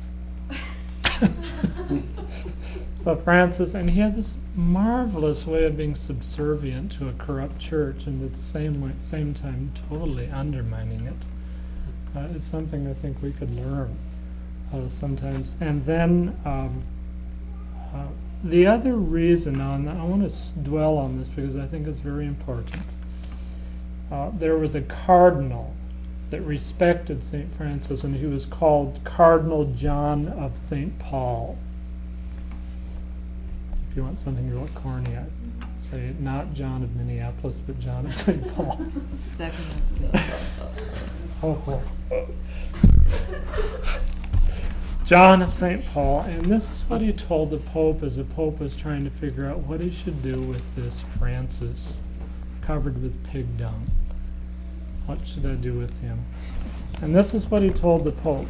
Speaker 1: So Francis, and he had this marvelous way of being subservient to a corrupt church and at the same way, same time totally undermining it. Uh, it's something I think we could learn uh, sometimes. And then um, uh, the other reason, on I want to s- dwell on this because I think it's very important. Uh, there was a cardinal that respected Saint Francis, and he was called Cardinal John of Saint Paul. If you want something real corny, I'd say not John of Minneapolis, but John of Saint Paul.
Speaker 4: Exactly what I was doing.
Speaker 1: Oh, oh. John of Saint Paul, and this is what he told the Pope as the Pope was trying to figure out what he should do with this Francis covered with pig dung. What should I do with him? And this is what he told the Pope.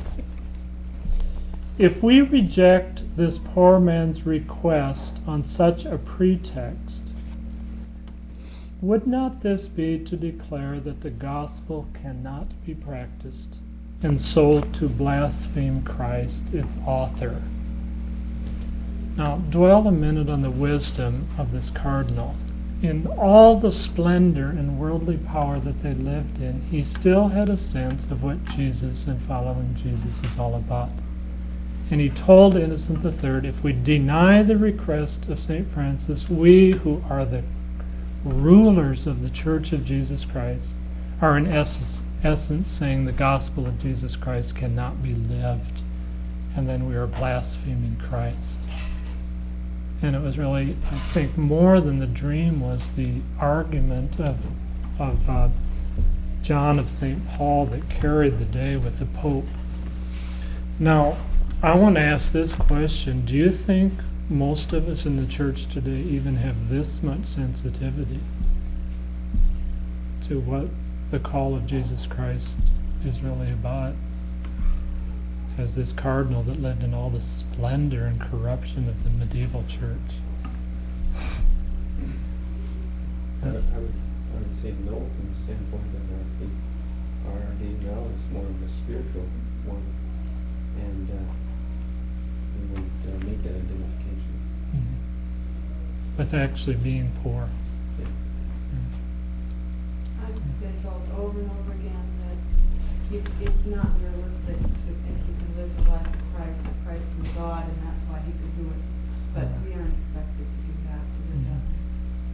Speaker 1: If we reject this poor man's request on such a pretext, would not this be to declare that the gospel cannot be practiced, and so to blaspheme Christ, its author? Now, dwell a minute on the wisdom of this cardinal. In all the splendor and worldly power that they lived in, he still had a sense of what Jesus and following Jesus is all about. And he told Innocent the Third, if we deny the request of Saint Francis, we who are the rulers of the Church of Jesus Christ are in essence, essence saying the gospel of Jesus Christ cannot be lived, and then we are blaspheming Christ. And it was really, I think, more than the dream was the argument of of uh, John of Saint Paul that carried the day with the Pope. Now, I want to ask this question. Do you think most of us in the church today even have this much sensitivity to what the call of Jesus Christ is really about? As this cardinal that lived in all the splendor and corruption of the medieval church.
Speaker 10: I would, I would, I would say no from the standpoint that I think our idea now is more of a spiritual one, and uh, we would uh, make that identification.
Speaker 1: Mm-hmm. With actually being poor.
Speaker 10: Yeah.
Speaker 8: I've been told over and over again that you, it's not realistic to think you can live the life of Christ, that Christ is God, and that's why he could do it. But we aren't expected to do that, to live that way.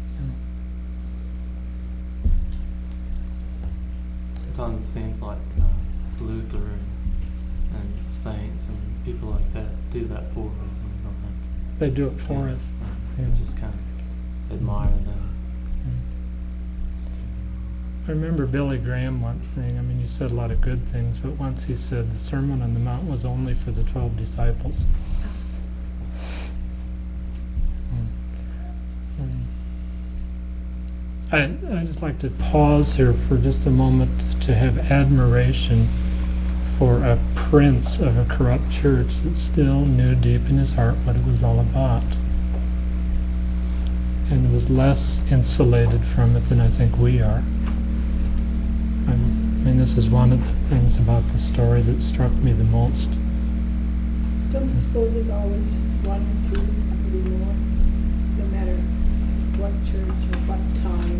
Speaker 11: Sometimes it seems like uh, Luther and, and saints and people like that do that for us. And we don't have to,
Speaker 1: They do it for
Speaker 11: yeah,
Speaker 1: us.
Speaker 11: uh,
Speaker 1: Yeah.
Speaker 11: We just kind of admire them.
Speaker 1: I remember Billy Graham once saying, I mean, you said a lot of good things, but once he said the Sermon on the Mount was only for the twelve disciples. Mm. I I just like to pause here for just a moment to have admiration for a prince of a corrupt church that still knew deep in his heart what it was all about, and was less insulated from it than I think we are. I'm, I mean, this is one of the things about the story that struck me the most.
Speaker 6: Don't you suppose there's always one or two, maybe more, no matter what church or what time?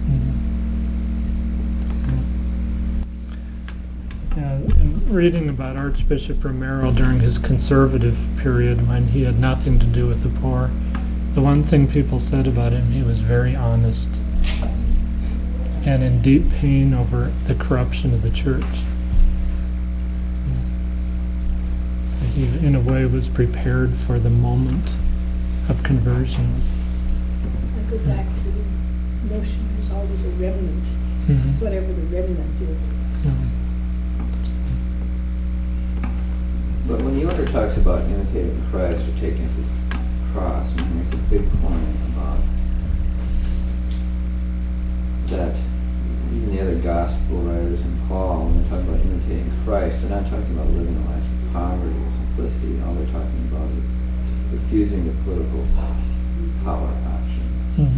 Speaker 1: Mm-hmm. Yeah, and reading about Archbishop Romero during his conservative period when he had nothing to do with the poor, the one thing people said about him, he was very honest and in deep pain over the corruption of the church. So he, in a way, was prepared for the moment of conversions.
Speaker 6: I go back to the notion there's always a remnant,
Speaker 1: Mhm.
Speaker 6: whatever the remnant is.
Speaker 1: Mhm.
Speaker 7: But when the order talks about imitating Christ or taking up the cross, I mean, there's a big point about that even the other gospel writers and Paul, when they talk about imitating Christ, they're not talking about living a life of poverty or simplicity. All they're talking about is refusing the political power option.
Speaker 1: Mhm.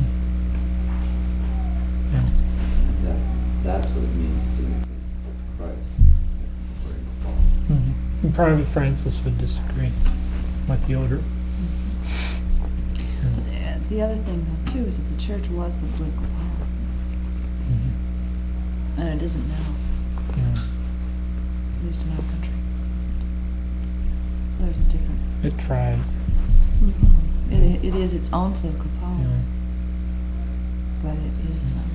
Speaker 1: Yeah.
Speaker 7: And that, that's what it means to imitate Christ, according to Paul.
Speaker 1: Mhm. And probably Francis would disagree with Yoder.
Speaker 4: Uh, The other thing though too is that the church was the political power,
Speaker 1: Mhm.
Speaker 4: and it isn't now,
Speaker 1: Yeah.
Speaker 4: at least in our country. So there's a different.
Speaker 1: It tries.
Speaker 4: It, it is its own political power,
Speaker 1: Yeah.
Speaker 4: but it is. Um,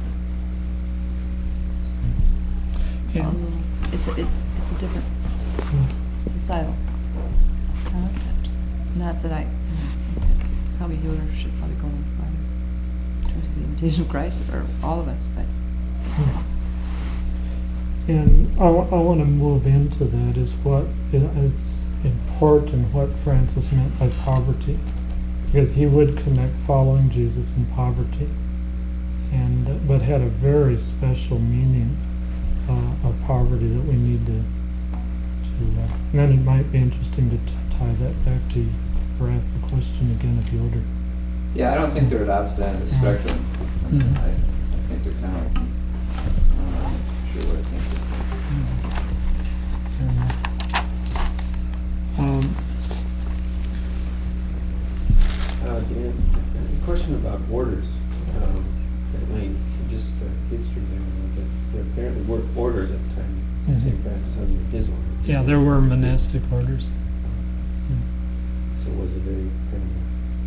Speaker 1: Yeah.
Speaker 4: a little, it's a, it's it's a different societal concept. Not that I, you know, think that probably Yoder should probably go on farther in terms of the imitation of Christ, or all of us, but.
Speaker 1: And I, want to move into that is what is important, what Francis meant by poverty, because he would connect following Jesus and poverty, and uh, but had a very special meaning uh, of poverty that we need to to. Uh, and then it might be interesting to t- tie that back to or ask the question again of Yoder.
Speaker 7: Yeah, I don't think they're at opposite ends of the spectrum. I, mean,
Speaker 1: Mhm.
Speaker 7: I, I think they're kind of, I'm not sure what I think.
Speaker 1: Um,
Speaker 10: Uh, Dan, a question about orders. Um, I mean, just the history there, that there apparently were orders at the time
Speaker 1: Mhm.
Speaker 10: Saint Francis under his order.
Speaker 1: yeah, there were monastic orders.
Speaker 10: So was it a kind of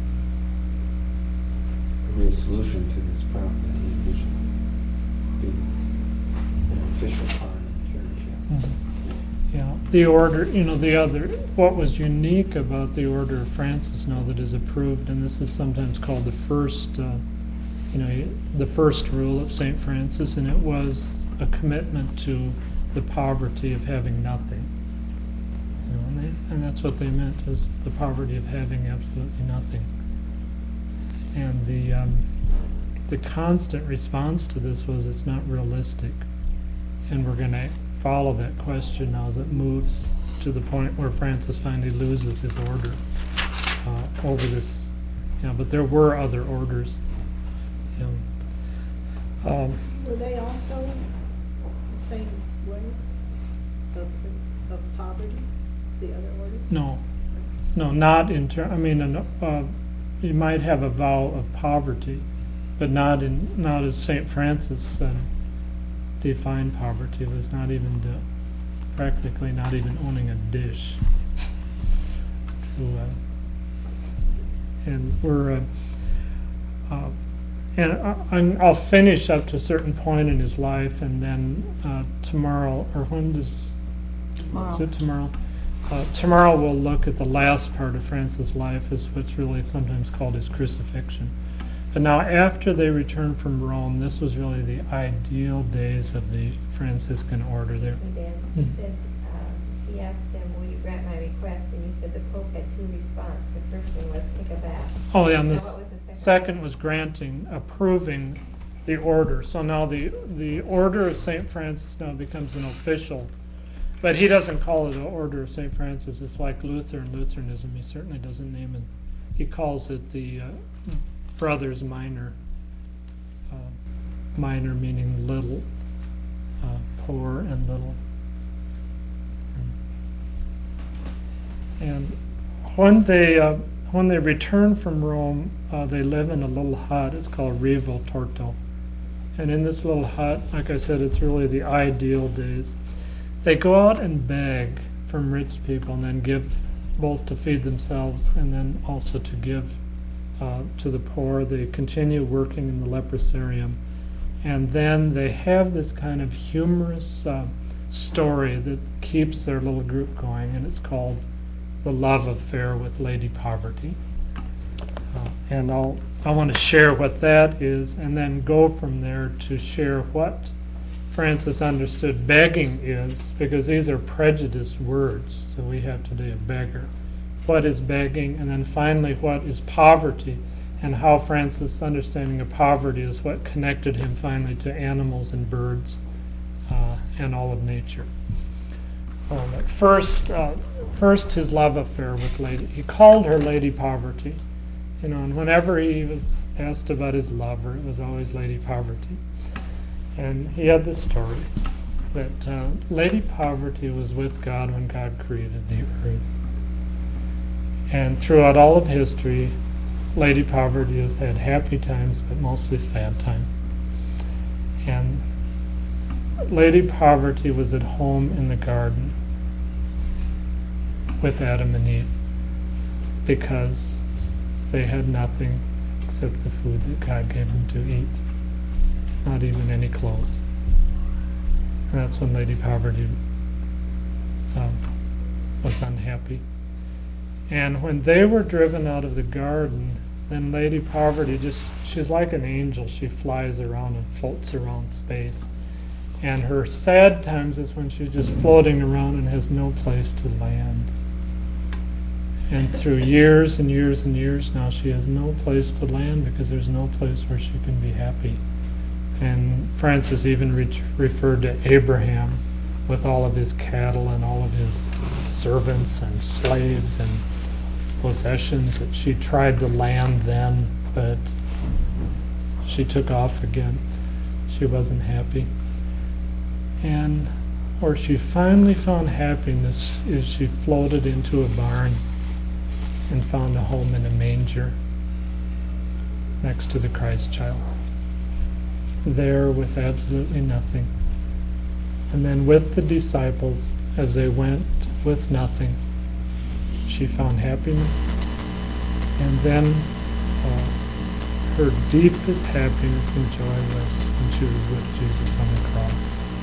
Speaker 10: a real solution to this problem that he envisioned being an official part of the church? Yeah.
Speaker 1: Mhm. Yeah, the order, you know, the other, what was unique about the order of Francis now that is approved, and this is sometimes called the first, uh, you know, the first rule of Saint Francis, and it was a commitment to the poverty of having nothing. You know, and, they, and that's what they meant, is the poverty of having absolutely nothing. And the um, the constant response to this was, it's not realistic, and we're going to follow that question now as it moves to the point where Francis finally loses his order uh, over this. Yeah, but there were other orders. You know. Um,
Speaker 6: Were they also the same way of, of poverty, the other orders?
Speaker 1: no, no, not in ter- I mean, an, uh, you might have a vow of poverty, but not in not as Saint Francis um, defined poverty. It was not even to, practically not even owning a dish. To, uh, and we're uh, uh, and I, I'm, I'll finish up to a certain point in his life, and then uh, tomorrow, or when does
Speaker 4: Tomorrow.
Speaker 1: is it tomorrow? Uh, tomorrow we'll look at the last part of Francis' life, is what's really sometimes called his crucifixion. But now after they returned from Rome, this was really the ideal days of the Franciscan order there.
Speaker 5: And then
Speaker 1: Hmm.
Speaker 5: he said, uh, he asked them, will you grant my request? And you said the Pope had two responses. The first one was take a bath.
Speaker 1: Oh, yeah, and the
Speaker 5: Now, what was the second?
Speaker 1: second was granting, approving the order. So now the, the Order of Saint Francis now becomes an official, but he doesn't call it the Order of Saint Francis. It's like Luther and Lutheranism. He certainly doesn't name it. He calls it the uh, Brothers Minor. Uh, minor meaning little, uh, poor and little. And when they uh, when they return from Rome, uh, they live in a little hut. It's called Rivo Torto. And in this little hut, like I said, it's really the ideal days. They go out and beg from rich people and then give, both to feed themselves and then also to give uh, to the poor. They continue working in the leprosarium. And then they have this kind of humorous uh, story that keeps their little group going, and it's called The Love Affair with Lady Poverty. Uh, and I'll, I want to share what that is and then go from there to share what Francis understood begging is, because these are prejudiced words. So we have today a beggar. What is begging? And then finally, what is poverty? And how Francis' understanding of poverty is what connected him finally to animals and birds uh, and all of nature. Um, at first, uh, first his love affair with Lady, he called her Lady Poverty, you know, and whenever he was asked about his lover, it was always Lady Poverty. And he had this story that uh, Lady Poverty was with God when God created the earth. And throughout all of history, Lady Poverty has had happy times, but mostly sad times. And Lady Poverty was at home in the garden with Adam and Eve because they had nothing except the food that God gave them to eat, not even any clothes. And that's when Lady Poverty um, was unhappy. And when they were driven out of the garden, then Lady Poverty just, she's like an angel. She flies around and floats around space. And her sad times is when she's just floating around and has no place to land. And through years and years and years now, she has no place to land because there's no place where she can be happy. And Francis even re- referred to Abraham with all of his cattle and all of his servants and slaves and possessions, that she tried to land then, but she took off again. She wasn't happy. And where she finally found happiness is she floated into a barn and found a home in a manger next to the Christ child. There with absolutely nothing. And then with the disciples, as they went with nothing, she found happiness. And then uh, her deepest happiness and joy was when she was with Jesus on the cross.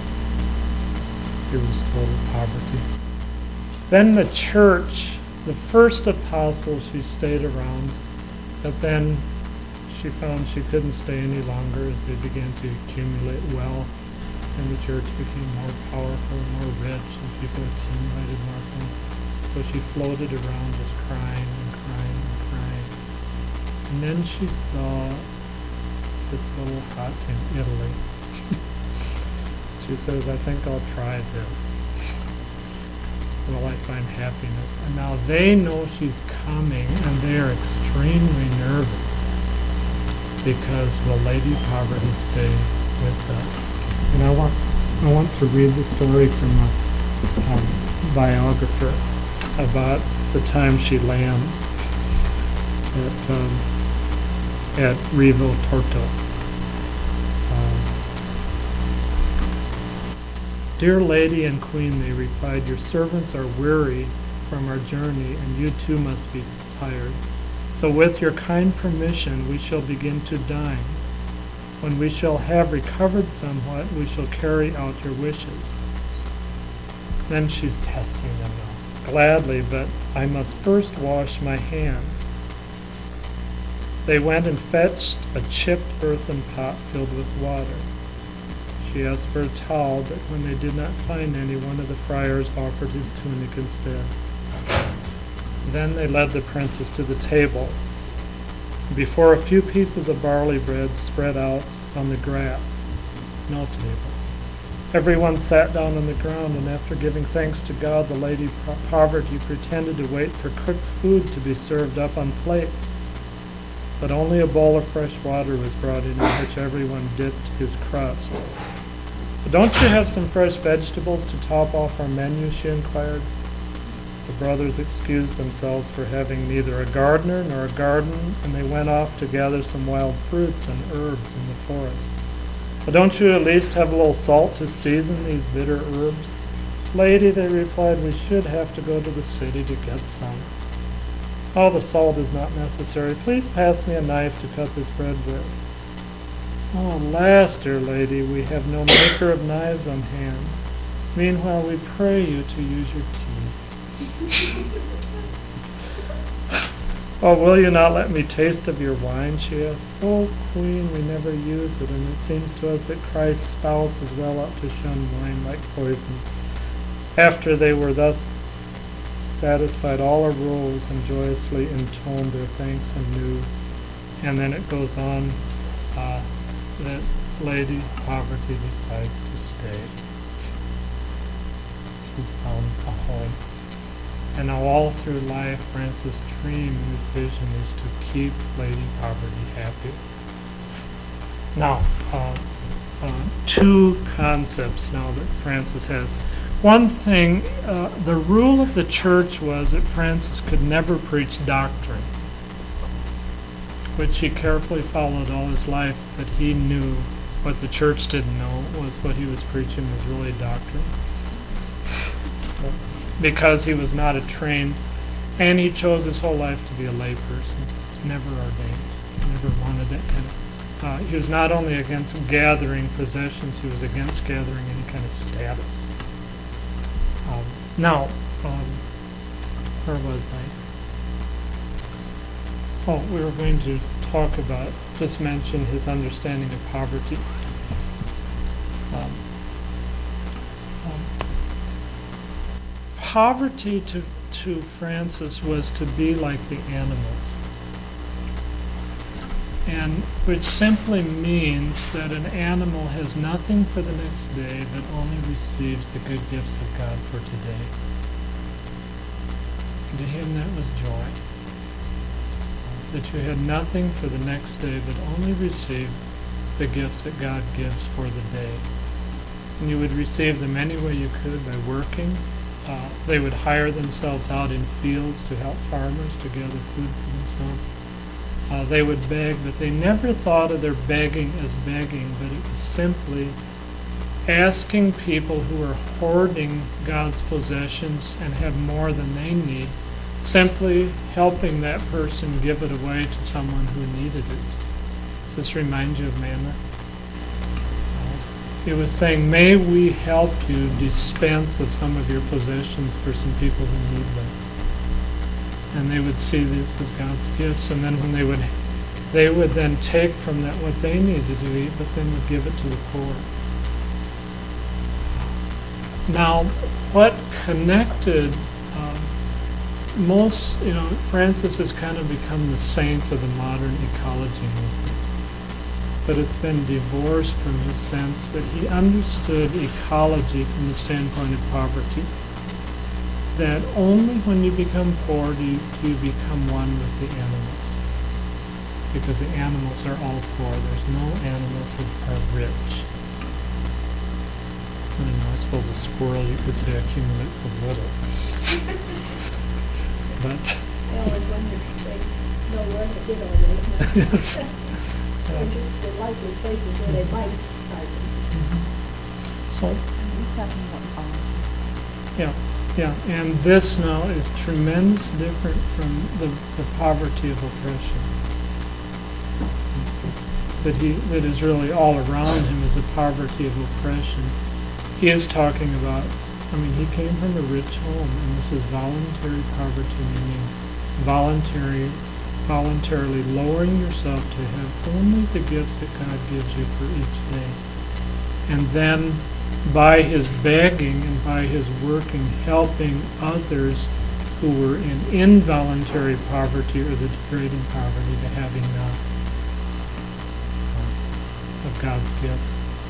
Speaker 1: It was total poverty. Then the church, the first apostles, she stayed around, but then she found she couldn't stay any longer as they began to accumulate wealth, and the church became more powerful, more rich, and people accumulated more things. So she floated around just crying and crying and crying. And then she saw this little hut in Italy. She says, I think I'll try this. Will I find happiness? And now they know she's coming, and they are extremely nervous because will Lady Poverty stay with us? And I want I want to read the story from a um, biographer about the time she lands at um, at Rivo Torto. Um, Dear Lady and Queen, they replied, your servants are weary from our journey, and you too must be tired. So with your kind permission, we shall begin to dine. When we shall have recovered somewhat, we shall carry out your wishes. Then she's testing them now. Gladly, but I must first wash my hands. They went and fetched a chipped earthen pot filled with water. She asked for a towel, but when they did not find any, one of the friars offered his tunic instead. Then they led the princess to the table. Before a few pieces of barley bread spread out on the grass. No table. Everyone sat down on the ground, and after giving thanks to God, the Lady Poverty pretended to wait for cooked food to be served up on plates. But only a bowl of fresh water was brought in, in which everyone dipped his crust. "Don't you have some fresh vegetables to top off our menu?" she inquired. The brothers excused themselves for having neither a gardener nor a garden, and they went off to gather some wild fruits and herbs in the forest. "But don't you at least have a little salt to season these bitter herbs?" "Lady," they replied, "we should have to go to the city to get some." "Oh, the salt is not necessary. Please pass me a knife to cut this bread with." "Oh, alas, dear lady, we have no maker of knives on hand. Meanwhile, we pray you to use your teeth." "Oh, will you not let me taste of your wine?" she asked. "Oh, Queen, we never use it, and it seems to us that Christ's spouse is well up to shun wine like poison." After they were thus satisfied, all arose and joyously intoned their thanks anew. And then it goes on uh, that Lady Poverty decides to stay. She's found a home. And now all through life, Francis' dream and his vision is to keep Lady Poverty happy. Now, uh, uh, two concepts now that Francis has. One thing, uh, the rule of the church was that Francis could never preach doctrine, which he carefully followed all his life, but he knew what the church didn't know was what he was preaching was really doctrine. Because he was not a trained, and he chose his whole life to be a lay person. He was never ordained. He never wanted that kind of, uh, he was not only against gathering possessions, he was against gathering any kind of status. Um, now, um, where was I? Oh, we were going to talk about, just mention his understanding of poverty. Um, um, poverty to, to Francis was to be like the animals. And which simply means that an animal has nothing for the next day but only receives the good gifts of God for today. And to him that was joy. That you had nothing for the next day but only receive the gifts that God gives for the day. And you would receive them any way you could by working. Uh, they would hire themselves out in fields to help farmers to gather food for themselves. Uh, they would beg, but they never thought of their begging as begging, but it was simply asking people who are hoarding God's possessions and have more than they need, simply helping that person give it away to someone who needed it. Does this remind you of manna? Uh, it was saying, may we help you dispense of some of your possessions for some people who need them. And they would see this as God's gifts, and then when they would, they would then take from that what they needed to eat, but then would give it to the poor. Now, what connected um, most, you know, Francis has kind of become the saint of the modern ecology movement, but it's been divorced from his sense that he understood ecology from the standpoint of poverty. That only when you become poor do you, do you become one with the animals. Because the animals are all poor. There's no animals that are rich. I don't know, I suppose a squirrel you could say accumulates a little. But
Speaker 6: I always wondered if they know where to get all those nuts.
Speaker 1: yes.
Speaker 6: Or just the likely places where they might find them.
Speaker 1: Mm-hmm. So,
Speaker 4: He's talking about poverty.
Speaker 1: yeah. Yeah, and this now is tremendously different from the, the poverty of oppression. That he that is really all around him is the poverty of oppression. He is talking about, I mean, he came from a rich home, and this is voluntary poverty, meaning voluntary voluntarily lowering yourself to have only the gifts that God gives you for each day. And then by his begging and by his working, helping others who were in involuntary poverty or the degrading poverty to having enough uh, of God's gifts.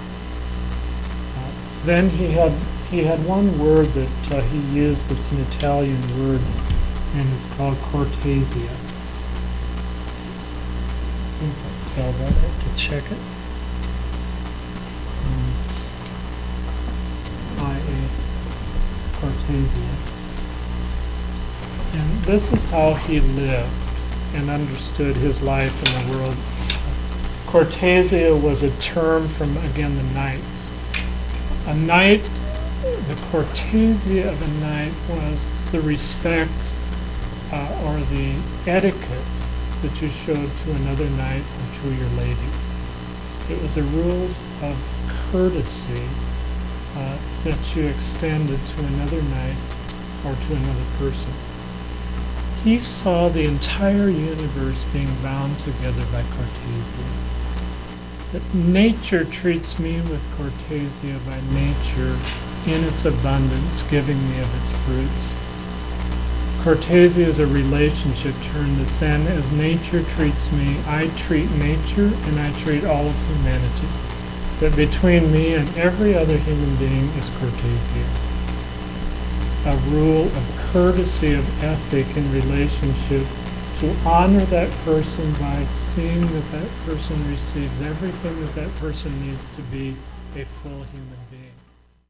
Speaker 1: Uh, then he had he had one word that uh, he used. It's an Italian word, and it's called cortesia. I think that's spelled right. I have to check it. Um, I A cortesia. And this is how he lived and understood his life in the world. Cortesia was a term from, again, the knights. A knight, the cortesia of a knight was the respect uh, or the etiquette that you showed to another knight or to your lady. It was the rules of courtesy uh, that you extended to another knight or to another person. He saw the entire universe being bound together by cortesia. That nature treats me with cortesia by nature in its abundance, giving me of its fruits. Cortesia is a relationship term that then, as nature treats me, I treat nature and I treat all of humanity. That between me and every other human being is cortesia. A rule of courtesy, of ethic in relationship, to honor that person by seeing that that person receives everything that that person needs to be a full human being.